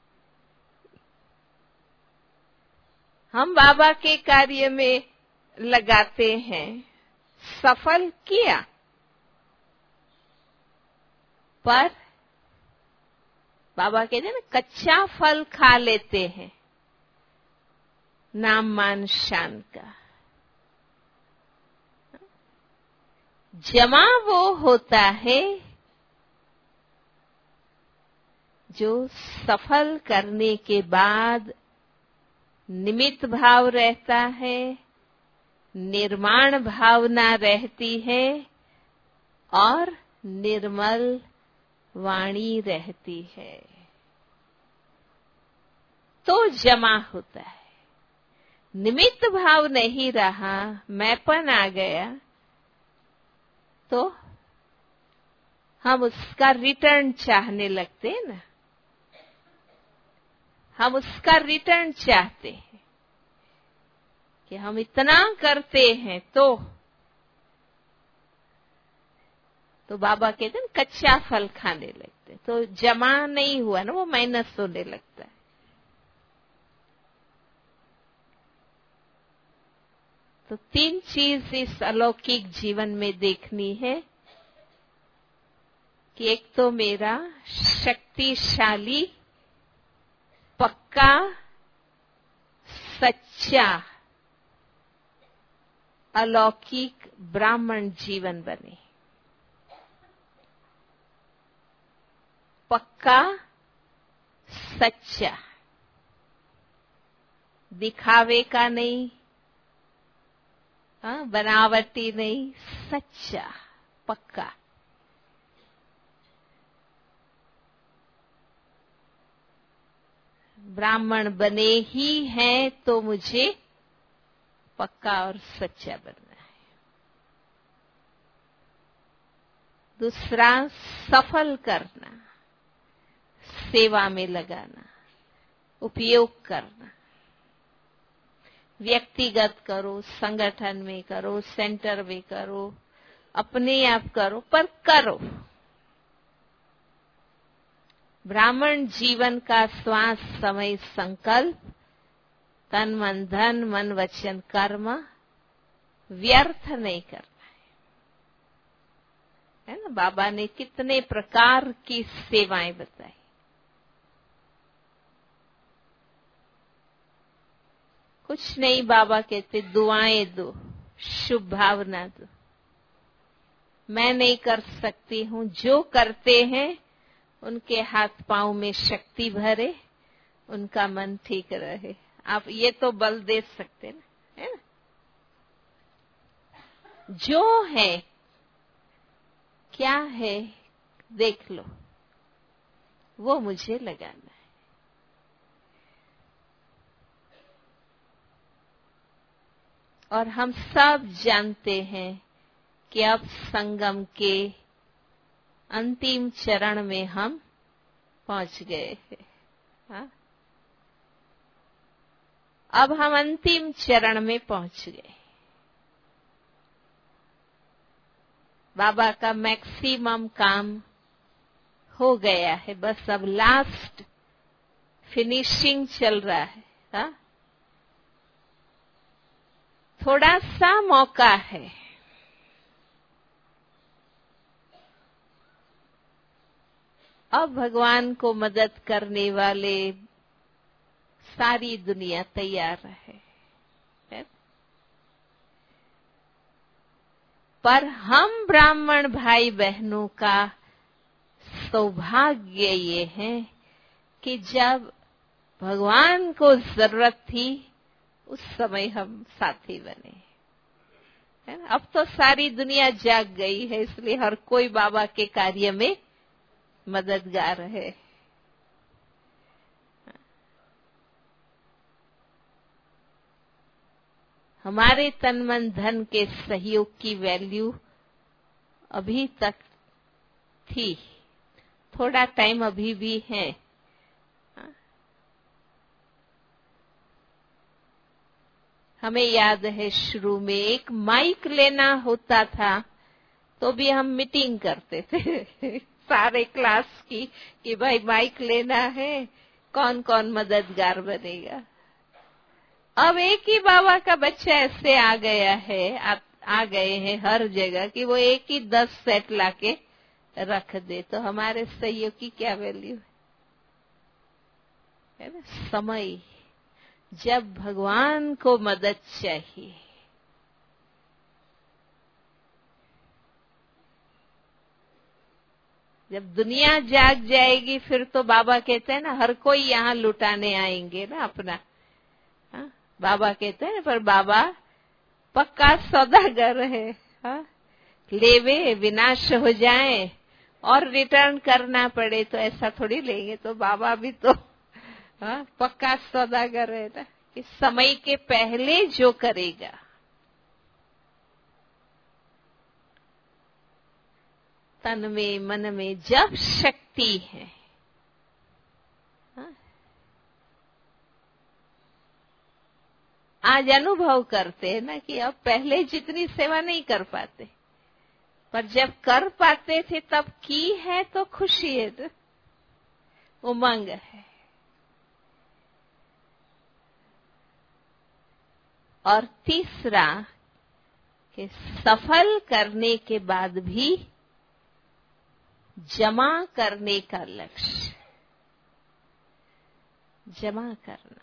हम बाबा के कार्य में लगाते हैं, सफल किया, पर बाबा कहते हैं ना कच्चा फल खा लेते हैं नाम मान शान का। जमा वो होता है जो सफल करने के बाद निमित्त भाव रहता है, निर्माण भावना रहती है और निर्मल वाणी रहती है, तो जमा होता है। निमित्त भाव नहीं रहा, मैंपन आ गया, तो हम उसका रिटर्न चाहने लगते हैं ना। हम उसका रिटर्न चाहते हैं कि हम इतना करते हैं तो बाबा कहते हैं कच्चा फल खाने लगते, तो जमा नहीं हुआ ना, वो माइनस होने लगता है। तो 3 चीज इस अलौकिक जीवन में देखनी है कि एक तो मेरा शक्तिशाली, पक्का, सच्चा, अलौकिक ब्राह्मण जीवन बने। पक्का, सच्चा, दिखावे का नहीं, बनावटी नहीं, सच्चा, पक्का। ब्राह्मण बने ही हैं तो मुझे पक्का और सच्चा बनना है। दूसरा, सफल करना, सेवा में लगाना, उपयोग करना। व्यक्तिगत करो, संगठन में करो, सेंटर में करो, अपने आप करो, पर करो। ब्राह्मण जीवन का श्वास, समय, संकल्प, तन मन धन, मन वचन कर्म व्यर्थ नहीं करना है ना। बाबा ने कितने प्रकार की सेवाएं बताई। कुछ नहीं, बाबा कहते दुआएं दो, शुभ भावना दो। मैं नहीं कर सकती हूं, जो करते हैं उनके हाथ पांव में शक्ति भरे, उनका मन ठीक रहे। आप ये तो बल दे सकते ना, है ना। जो है, क्या है, देख लो, वो मुझे लगाना है। और हम सब जानते हैं कि अब संगम के अंतिम चरण में हम पहुंच गए हैं। हाँ? अब हम अंतिम चरण में पहुंच गए। बाबा का मैक्सिमम काम हो गया है, बस अब लास्ट फिनिशिंग चल रहा है। हाँ? थोड़ा सा मौका है। अब भगवान को मदद करने वाले सारी दुनिया तैयार है। पर हम ब्राह्मण भाई बहनों का सौभाग्य ये है कि जब भगवान को जरूरत थी उस समय हम साथी बने, है ना। अब तो सारी दुनिया जाग गई है, इसलिए हर कोई बाबा के कार्य में मददगार है। हमारे तन मन धन के सहयोग की वैल्यू अभी तक थी, थोड़ा टाइम अभी भी है। हमें याद है शुरू में एक माइक लेना होता था तो भी हम मीटिंग करते थे सारे क्लास की कि भाई माइक लेना है, कौन कौन मददगार बनेगा। अब एक ही बाबा का बच्चा ऐसे आ गया है, आ गए हैं हर जगह कि वो एक ही 10 सेट लाके रख दे, तो हमारे सहयोग की क्या वैल्यू है ना। समय, जब भगवान को मदद चाहिए, जब दुनिया जाग जाएगी फिर तो बाबा कहते हैं ना हर कोई यहाँ लुटाने आएंगे ना अपना। हाँ? बाबा कहते हैं पर बाबा पक्का सौदागर है। हाँ? लेवे विनाश हो जाए और रिटर्न करना पड़े तो ऐसा थोड़ी लेंगे। तो बाबा भी तो पक्का सौदागर है ना कि समय के पहले जो करेगा। तन में मन में जब शक्ति है, आज अनुभव करते हैं ना कि अब पहले जितनी सेवा नहीं कर पाते, पर जब कर पाते थे तब की है तो खुशी है, उमंग है। और तीसरा कि सफल करने के बाद भी जमा करने का लक्ष्य, जमा करना।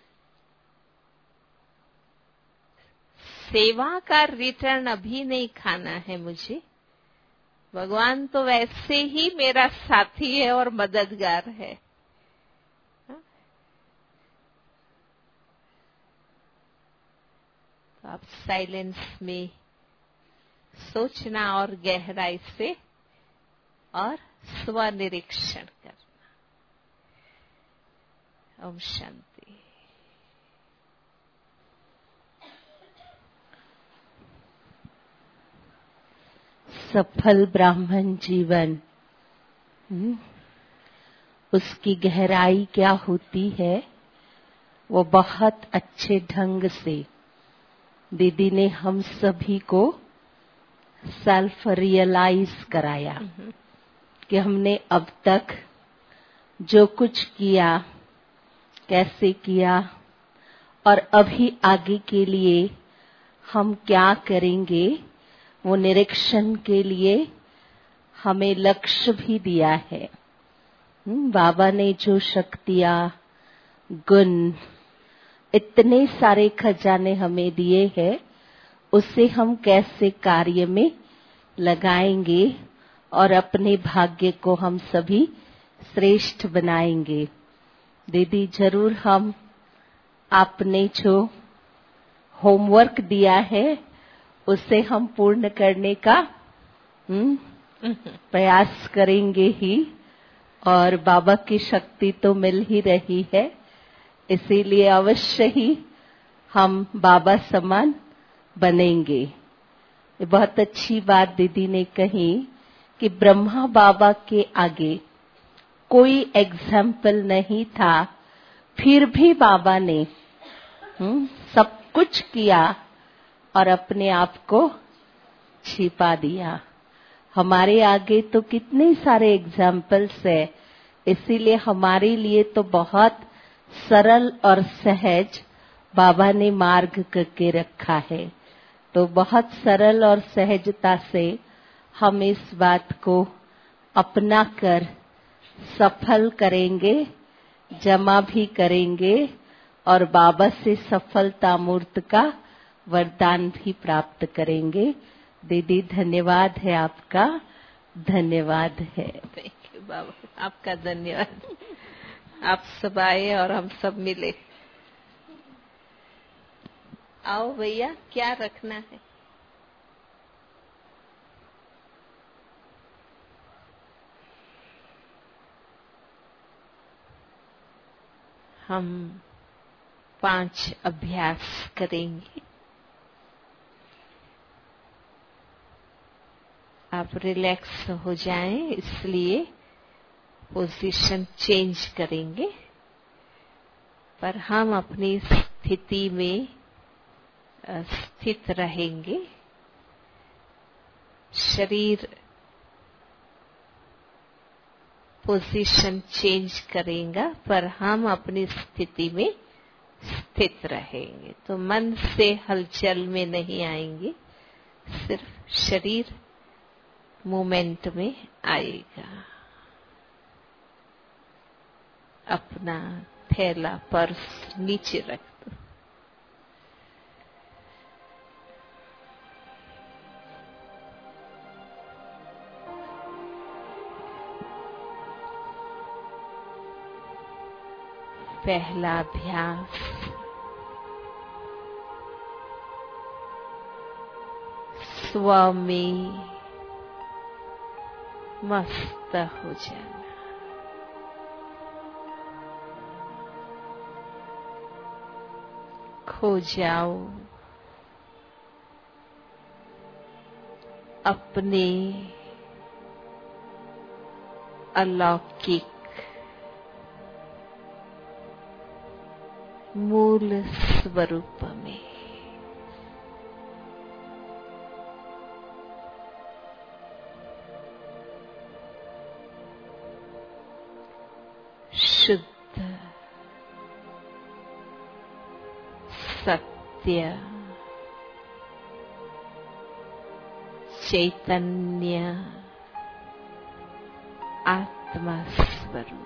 सेवा का रिटर्न अभी नहीं खाना है मुझे। भगवान तो वैसे ही मेरा साथी है और मददगार है। तो आप साइलेंस में सोचना और गहराई से और स्वनिरीक्षण करना। ओम शांति। सफल ब्राह्मण जीवन, उसकी गहराई क्या होती है वो बहुत अच्छे ढंग से दीदी ने हम सभी को सेल्फ रियलाइज कराया कि हमने अब तक जो कुछ किया, कैसे किया और अभी आगे के लिए हम क्या करेंगे, वो निरीक्षण के लिए हमें लक्ष्य भी दिया है। बाबा ने जो शक्तियाँ, गुण, इतने सारे खजाने हमें दिए हैं, उससे हम कैसे कार्य में लगाएंगे और अपने भाग्य को हम सभी श्रेष्ठ बनाएंगे। दीदी जरूर हम आपने जो होमवर्क दिया है उसे हम पूर्ण करने का प्रयास करेंगे ही, और बाबा की शक्ति तो मिल ही रही है, इसीलिए अवश्य ही हम बाबा समान बनेंगे। ये बहुत अच्छी बात दीदी ने कही कि ब्रह्मा बाबा के आगे कोई एग्जाम्पल नहीं था, फिर भी बाबा ने सब कुछ किया और अपने आप को छिपा दिया। हमारे आगे तो कितने सारे एग्जाम्पल्स है, इसीलिए हमारे लिए तो बहुत सरल और सहज बाबा ने मार्ग करके रखा है। तो बहुत सरल और सहजता से हम इस बात को अपना कर सफल करेंगे, जमा भी करेंगे और बाबा से सफलता मूर्त का वरदान भी प्राप्त करेंगे। दीदी धन्यवाद है आपका, धन्यवाद है। थैंक यू बाबा, आपका धन्यवाद। आप सब आए और हम सब मिले। आओ भैया, क्या रखना है? हम 5 अभ्यास करेंगे। आप रिलैक्स हो जाएं, इसलिए पोजीशन चेंज करेंगे, पर हम अपनी स्थिति में स्थित रहेंगे। शरीर पोजीशन चेंज करेगा, पर हम अपनी स्थिति में स्थित रहेंगे। तो मन से हलचल में नहीं आएंगे, सिर्फ शरीर मूवमेंट में आएगा। अपना थैला, पर्स नीचे रख दो। पहला अभ्यास, स्व में मस्त हो जाना। खो जाओ अपने अलौकिक मूल स्वरूप में। सत्य, चैतन्य, आत्मा स्वरूप।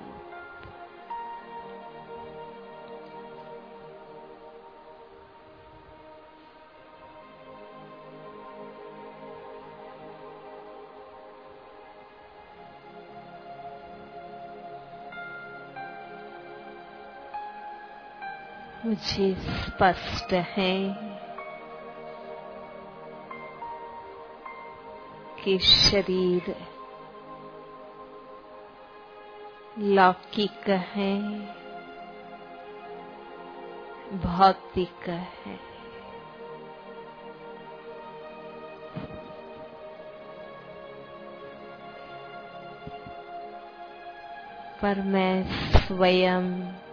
मुझे स्पष्ट है कि शरीर लौकिक है, भौतिक है। पर मैं स्वयं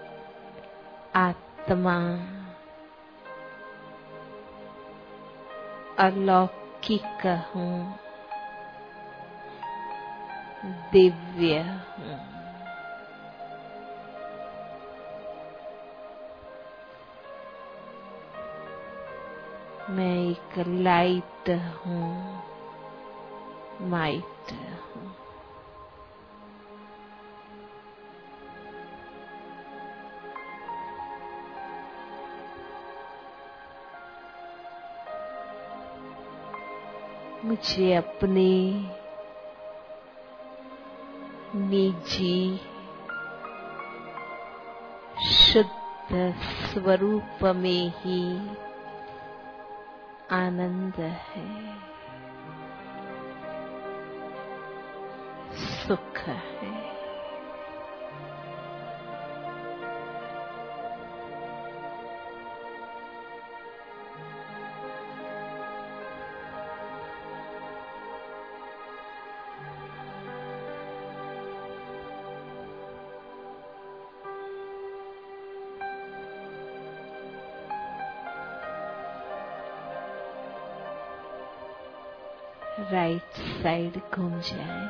आत्मा अलौकिक हूँ, दिव्य हूँ। मैं एक लाइट हूँ, माइट हूँ। मुझे अपने निजी शुद्ध स्वरूप में ही आनंद है, सुख है। राइट साइड घूम जाए।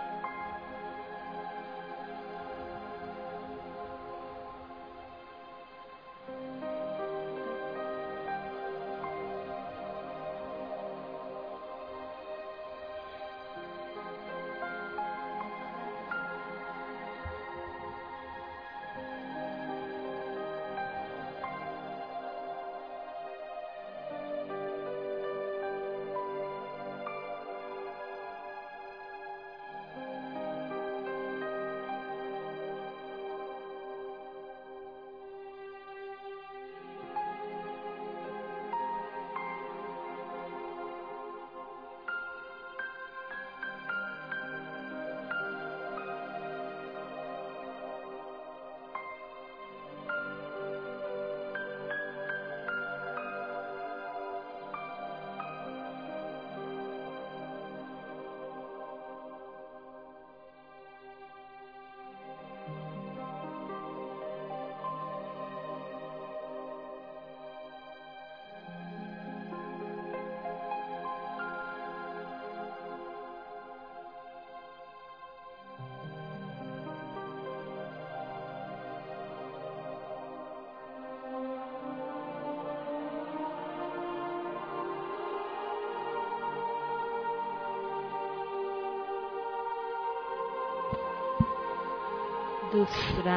दूसरा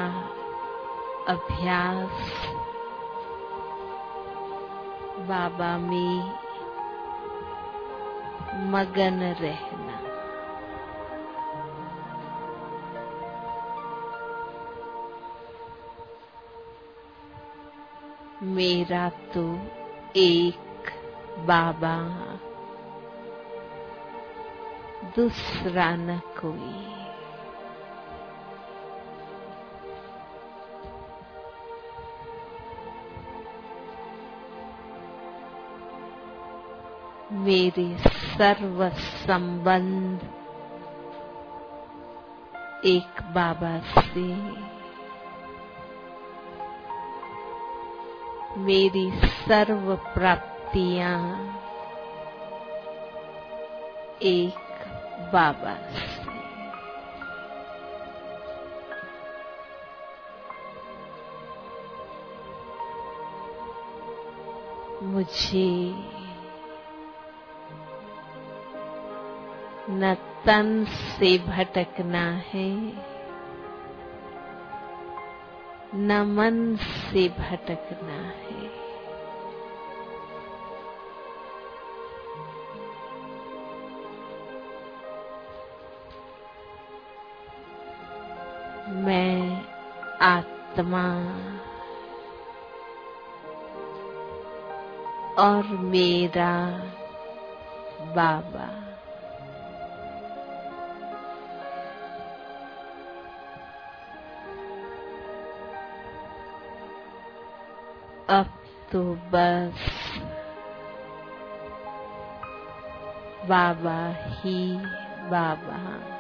अभ्यास बाबा में मगन रहना। मेरा तो एक बाबा, दूसरा न कोई। मेरे सर्व संबंध एक बाबा से, मेरी सर्व प्राप्तियां एक बाबा से। मुझे न तन से भटकना है, न मन से भटकना है। मैं आत्मा और मेरा बाबा अब तो बस बाबा ही बाबा।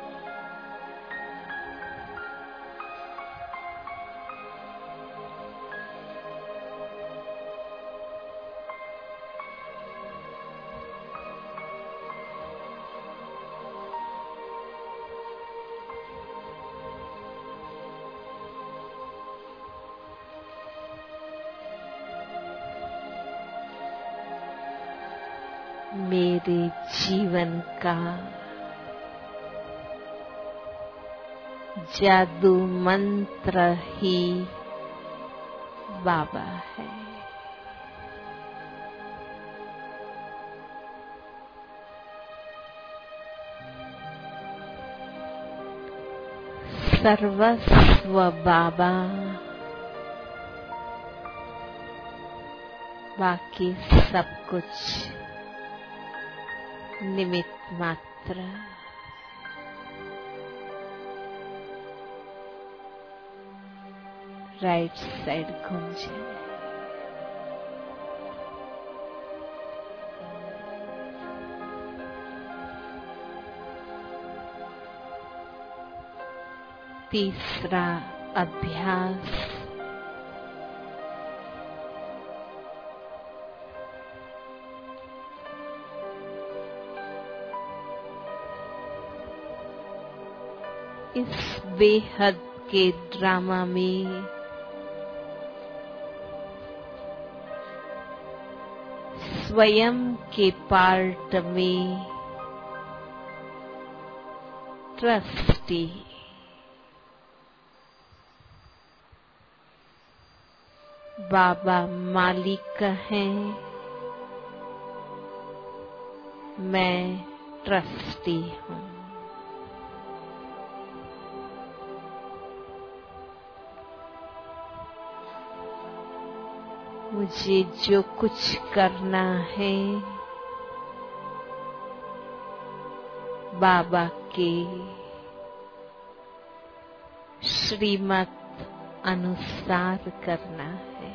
मेरे जीवन का जादू मंत्र ही बाबा है। सर्वस्व बाबा, बाकी सब कुछ निमित्त मात्र। राइट साइड घूम जाए। तीसरा अभ्यास, इस बेहद के ड्रामा में स्वयं के पार्ट में ट्रस्टी बाबा मालिक हैं, मैं ट्रस्टी हूँ। मुझे जो कुछ करना है बाबा के श्रीमत अनुसार करना है।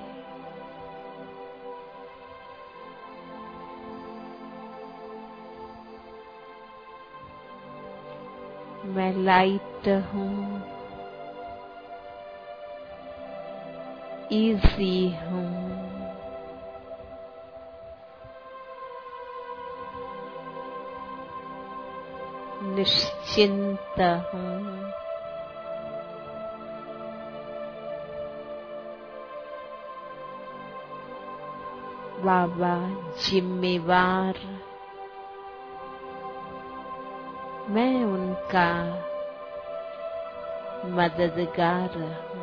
मैं लाइट हूँ, इजी हूँ, निश्चिंत हूँ, बाबा जिम्मेवार, मैं उनका मददगार हूँ।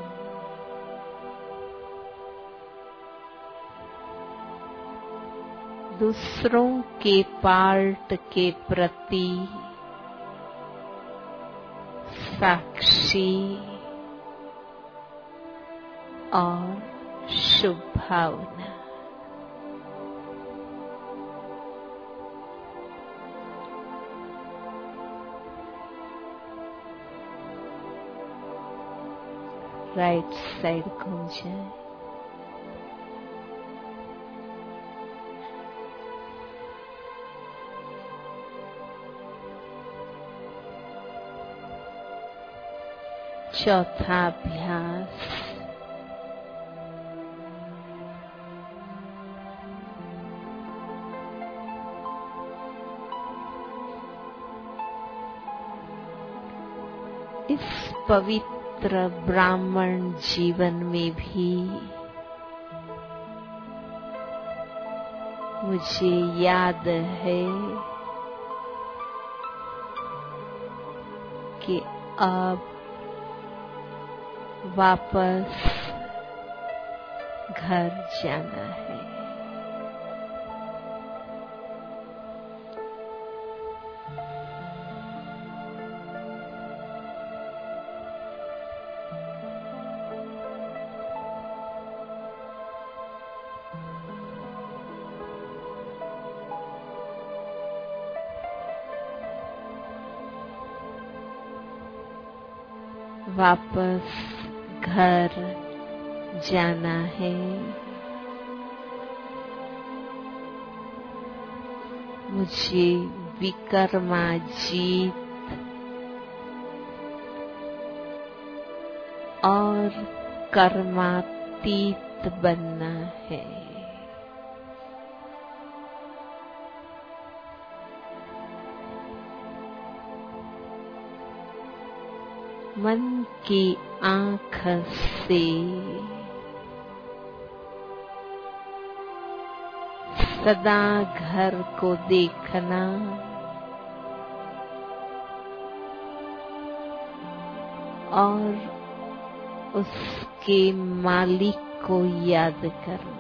दूसरों के पार्ट के प्रति साक्षी और शुभ भावना। राइट साइड घूम जाए। चौथा अभ्यास, इस पवित्र ब्राह्मण जीवन में भी मुझे याद है कि अब वापस घर जाना है। वापस घर जाना है। मुझे विक्रमाजीत और कर्मातीत बनना है। मन की आँख से सदा घर को देखना और उसके मालिक को याद करना।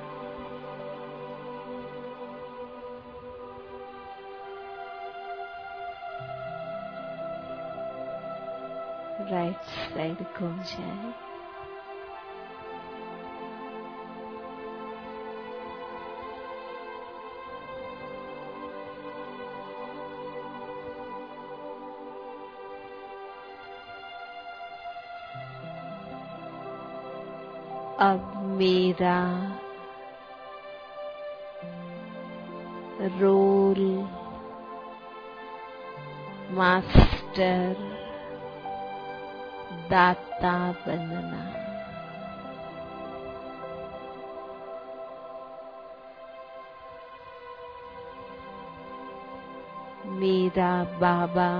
राइट साइड घूम जाए। अब मेरा रोल मास्टर दाता बनना। मेरा बाबा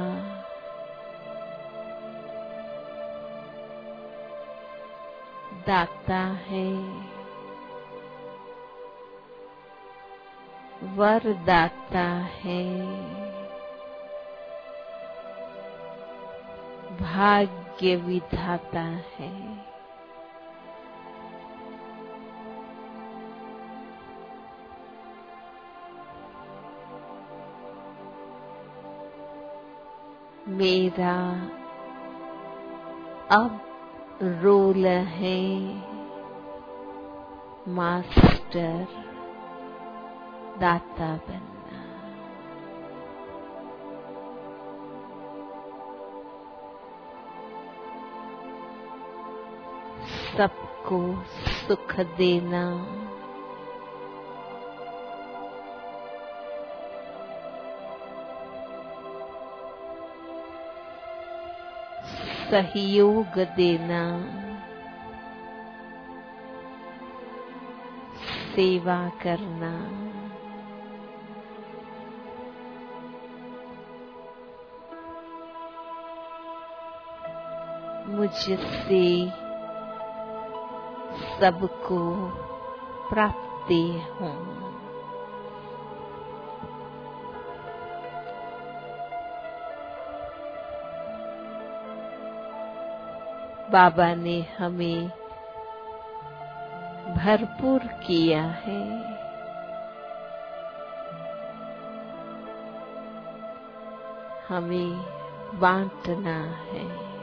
दाता है, वरदाता है, भाग्य विधाता है। मेरा अब रोल है मास्टर दाता बनना। सबको सुख देना, सहयोग देना, सेवा करना, मुझसे सबको प्राप्ति हो। बाबा ने हमें भरपूर किया है। हमें बांटना है।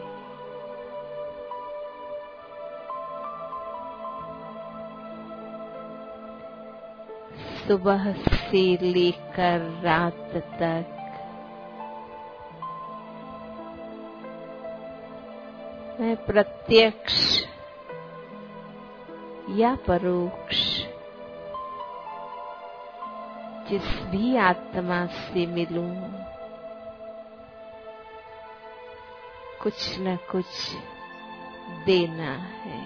सुबह से लेकर रात तक मैं प्रत्यक्ष या परोक्ष जिस भी आत्मा से मिलूं, कुछ न कुछ देना है।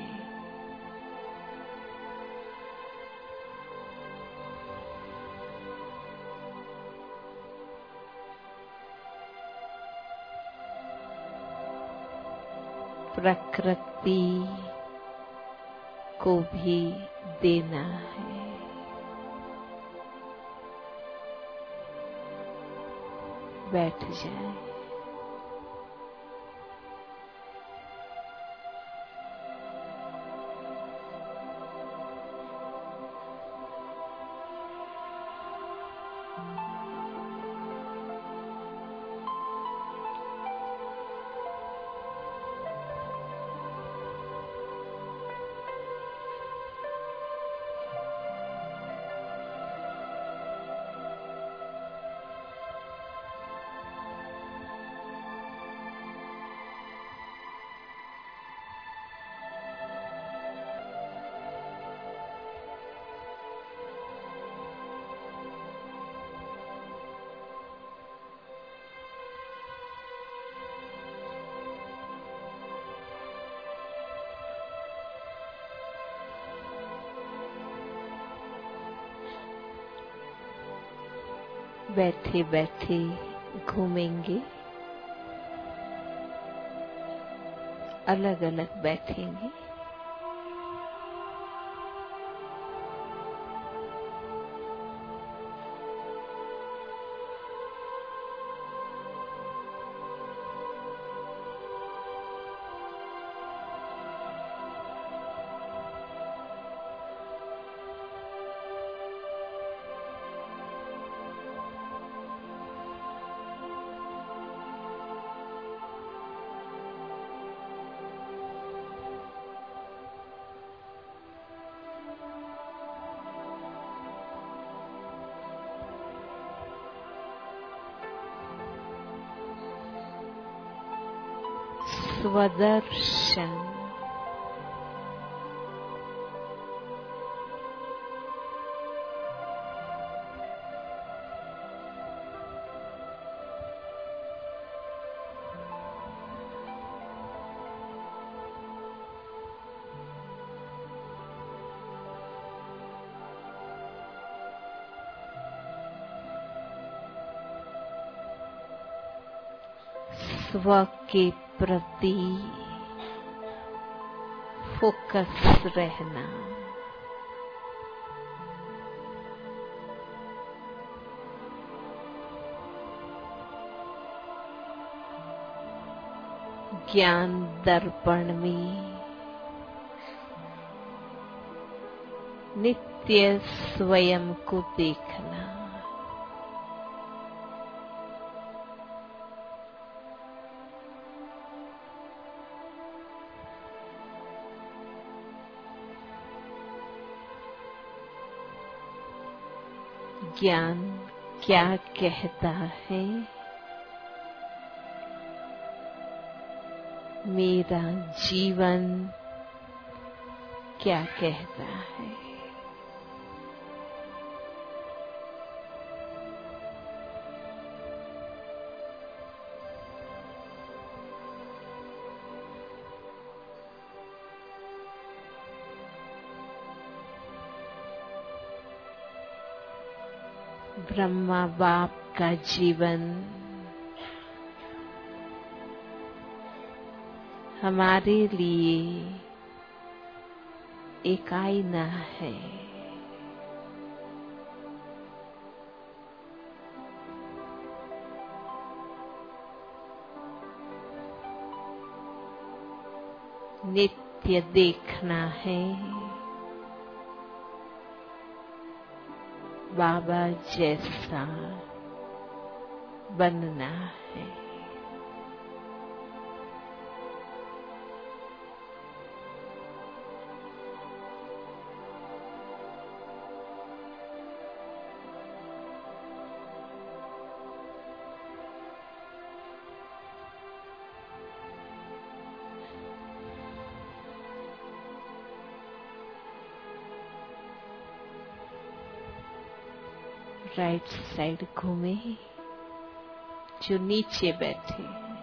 प्रकृति को भी देना है। बैठ जाए। बैठे बैठे घूमेंगे, अलग अलग बैठेंगे। स्वदर्शन। स्व के प्रति फोकस रहना। ज्ञान दर्पण में नित्य स्वयं को देखना। ज्ञान क्या कहता है, मेरा जीवन क्या कहता है। ब्रह्मा बाप का जीवन हमारे लिए एक आईना है। नित्य देखना है, बाबा जैसा बनना है। राइट साइड घूमे, जो नीचे बैठे।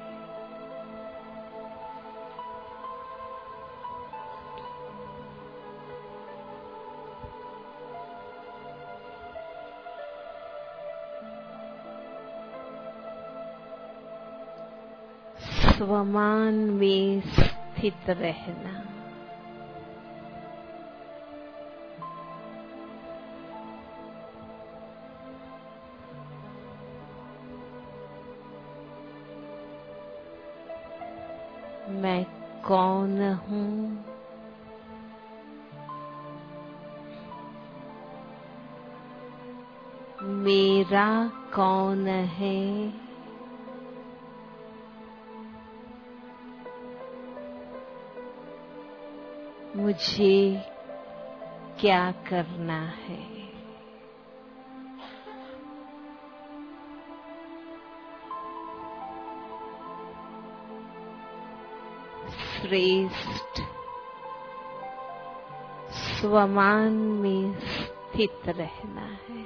स्वमान में स्थित रहना। मैं कौन हूँ, मेरा कौन है, मुझे क्या करना है। श्रेष्ठ स्वमान में स्थित रहना है।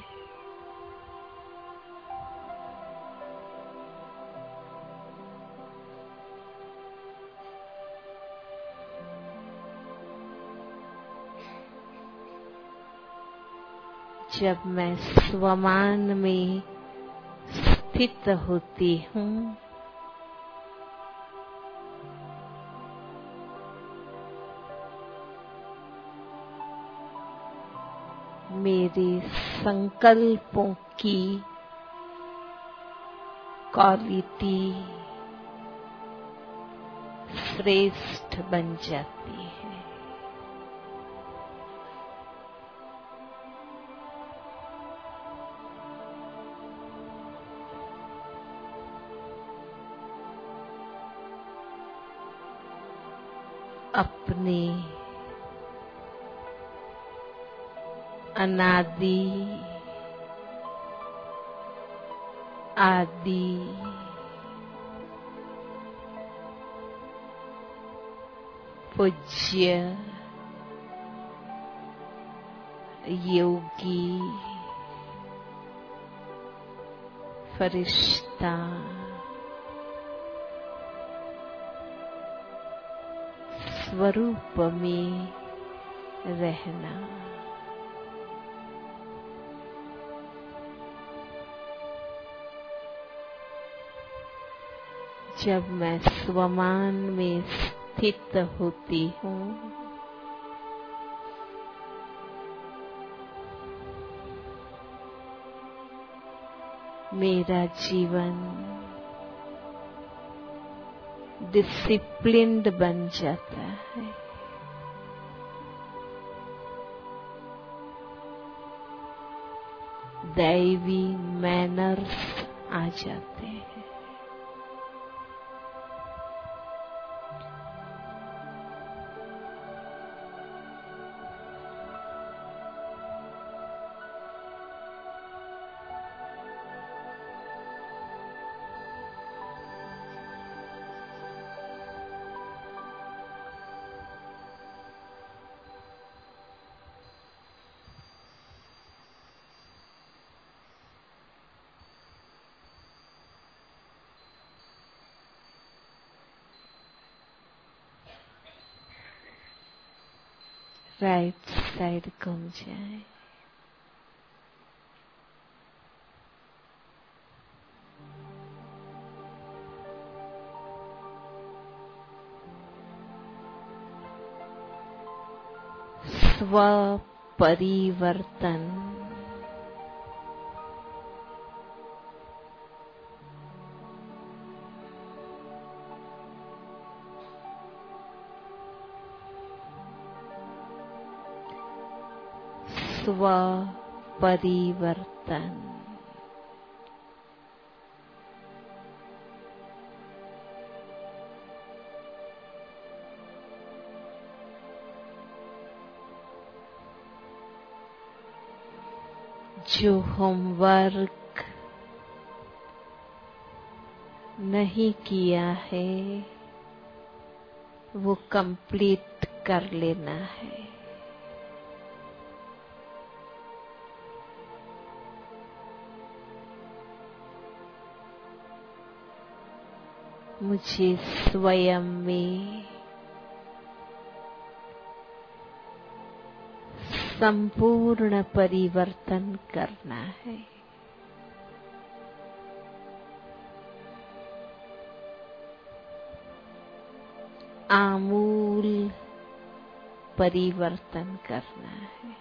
जब मैं स्वमान में स्थित होती हूँ, मेरे संकल्पों की क्वालिटी श्रेष्ठ बन जाती है। अपने अनादि आदि पूज्य योगी फरिश्ता स्वरूप में रहना। जब मैं स्वमान में स्थित होती हूँ, मेरा जीवन डिसिप्लिन्ड बन जाता है। दैवी मैनर्स आ जाते हैं। राइट साइड घूम जाए। स्व परिवर्तन स्व परिवर्तन जो होमवर्क नहीं किया है वो कंप्लीट कर लेना है। मुझे स्वयं में संपूर्ण परिवर्तन करना है। आमूल परिवर्तन करना है।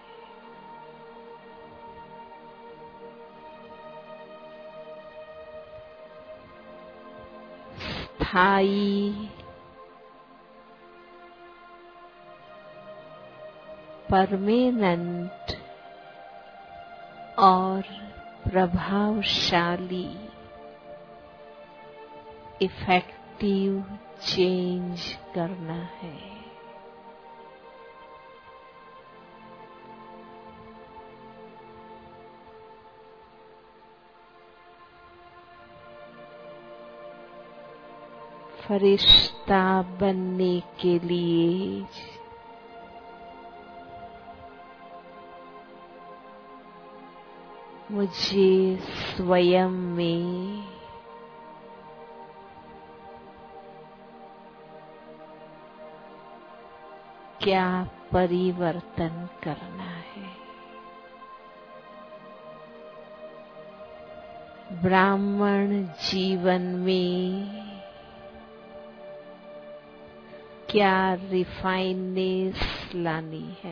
स्थायी परमानेंट और प्रभावशाली इफेक्टिव चेंज करना है। फरिश्ता बनने के लिए मुझे स्वयं में क्या परिवर्तन करना है। ब्राह्मण जीवन में क्या रिफाइनेस लानी है।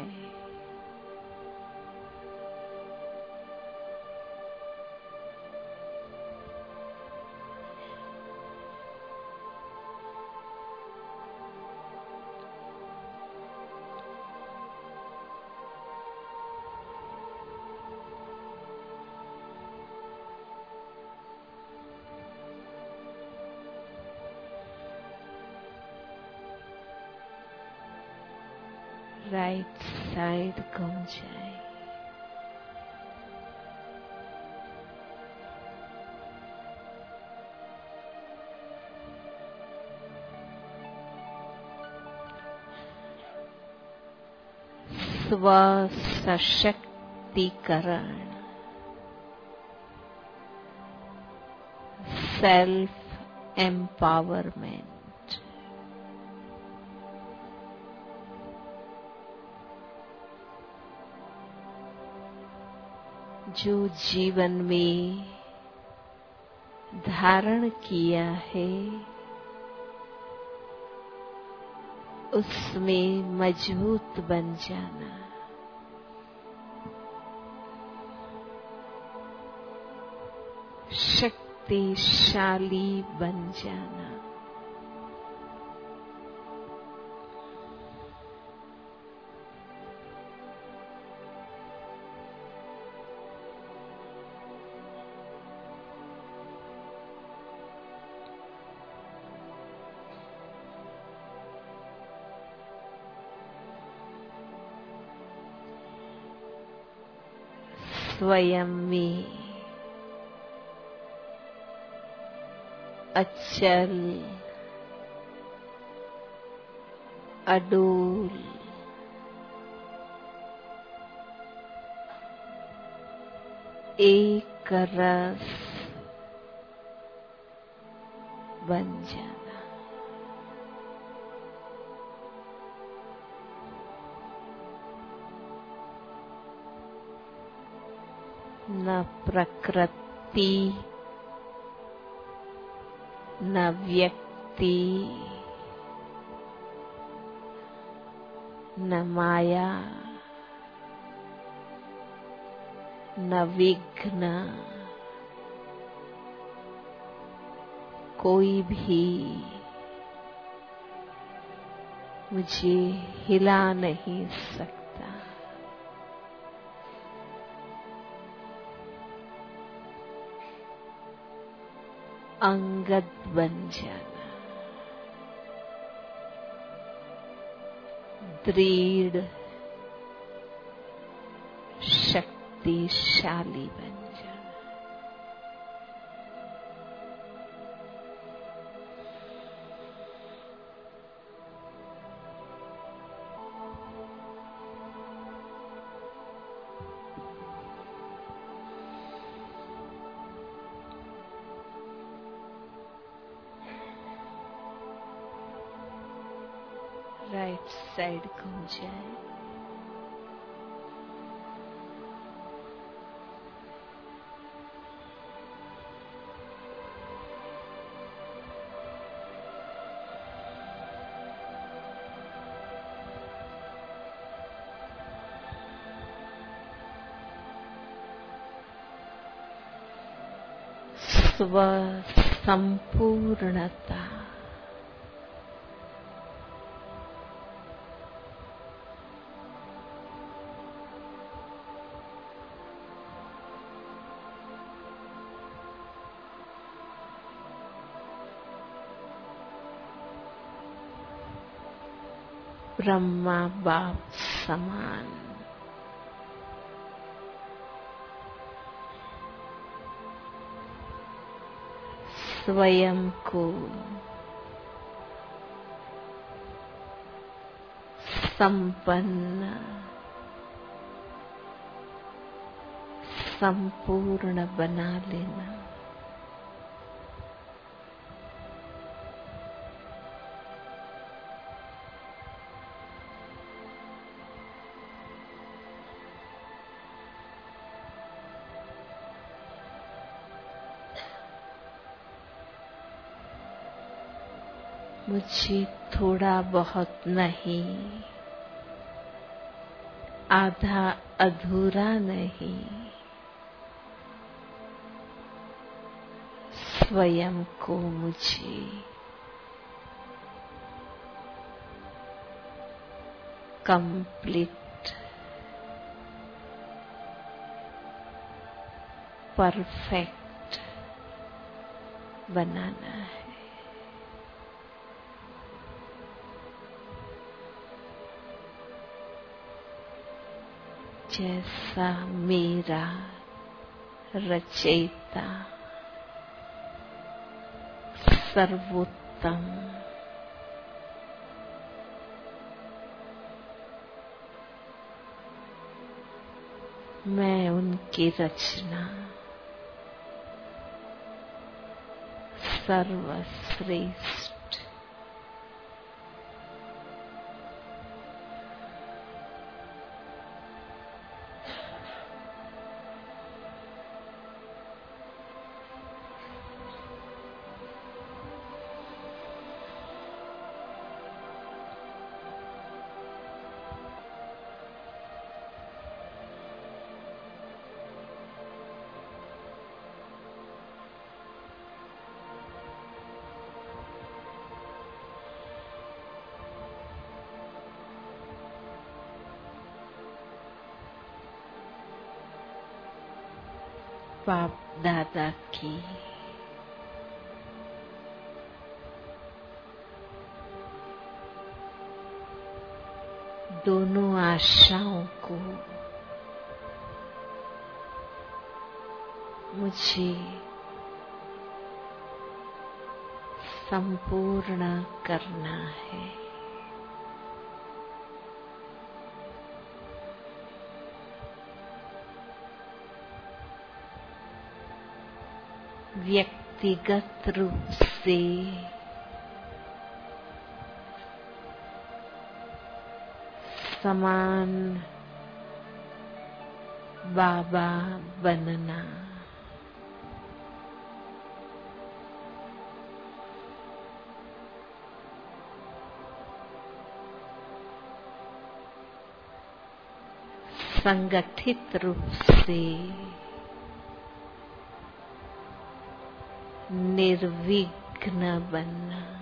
राइट साइड घूम जाए। स्व सशक्तिकरण, सेल्फ एम्पावरमेंट। जो जीवन में धारण किया है उसमें मजबूत बन जाना। शक्तिशाली बन जाना। स्वयं में अचल, अडोल, एक रस बन जाना। न प्रकृति, न व्यक्ति, न माया, न विघ्न, कोई भी मुझे हिला नहीं सकता। अंगद बन जाना, दृढ़ शक्तिशाली बन जाना। राइट साइड घूम जाए। स्व संपूर्णता, ब्रह्मा बाप समान। स्वयं को संपन्न, संपूर्ण बना लेना। मुझे थोड़ा बहुत नहीं, आधा अधूरा नहीं, स्वयं को मुझे कंप्लीट, परफेक्ट बनाना है। जैसा मेरा रचयिता सर्वोत्तम मैं उनकी रचना सर्वश्रेष्ठ। बाप दादा की दोनों आशाओं को मुझे संपूर्ण करना है। व्यक्तिगत रूप से समान बाबा बनना, संगठित रूप से निर्विघ्न बनना,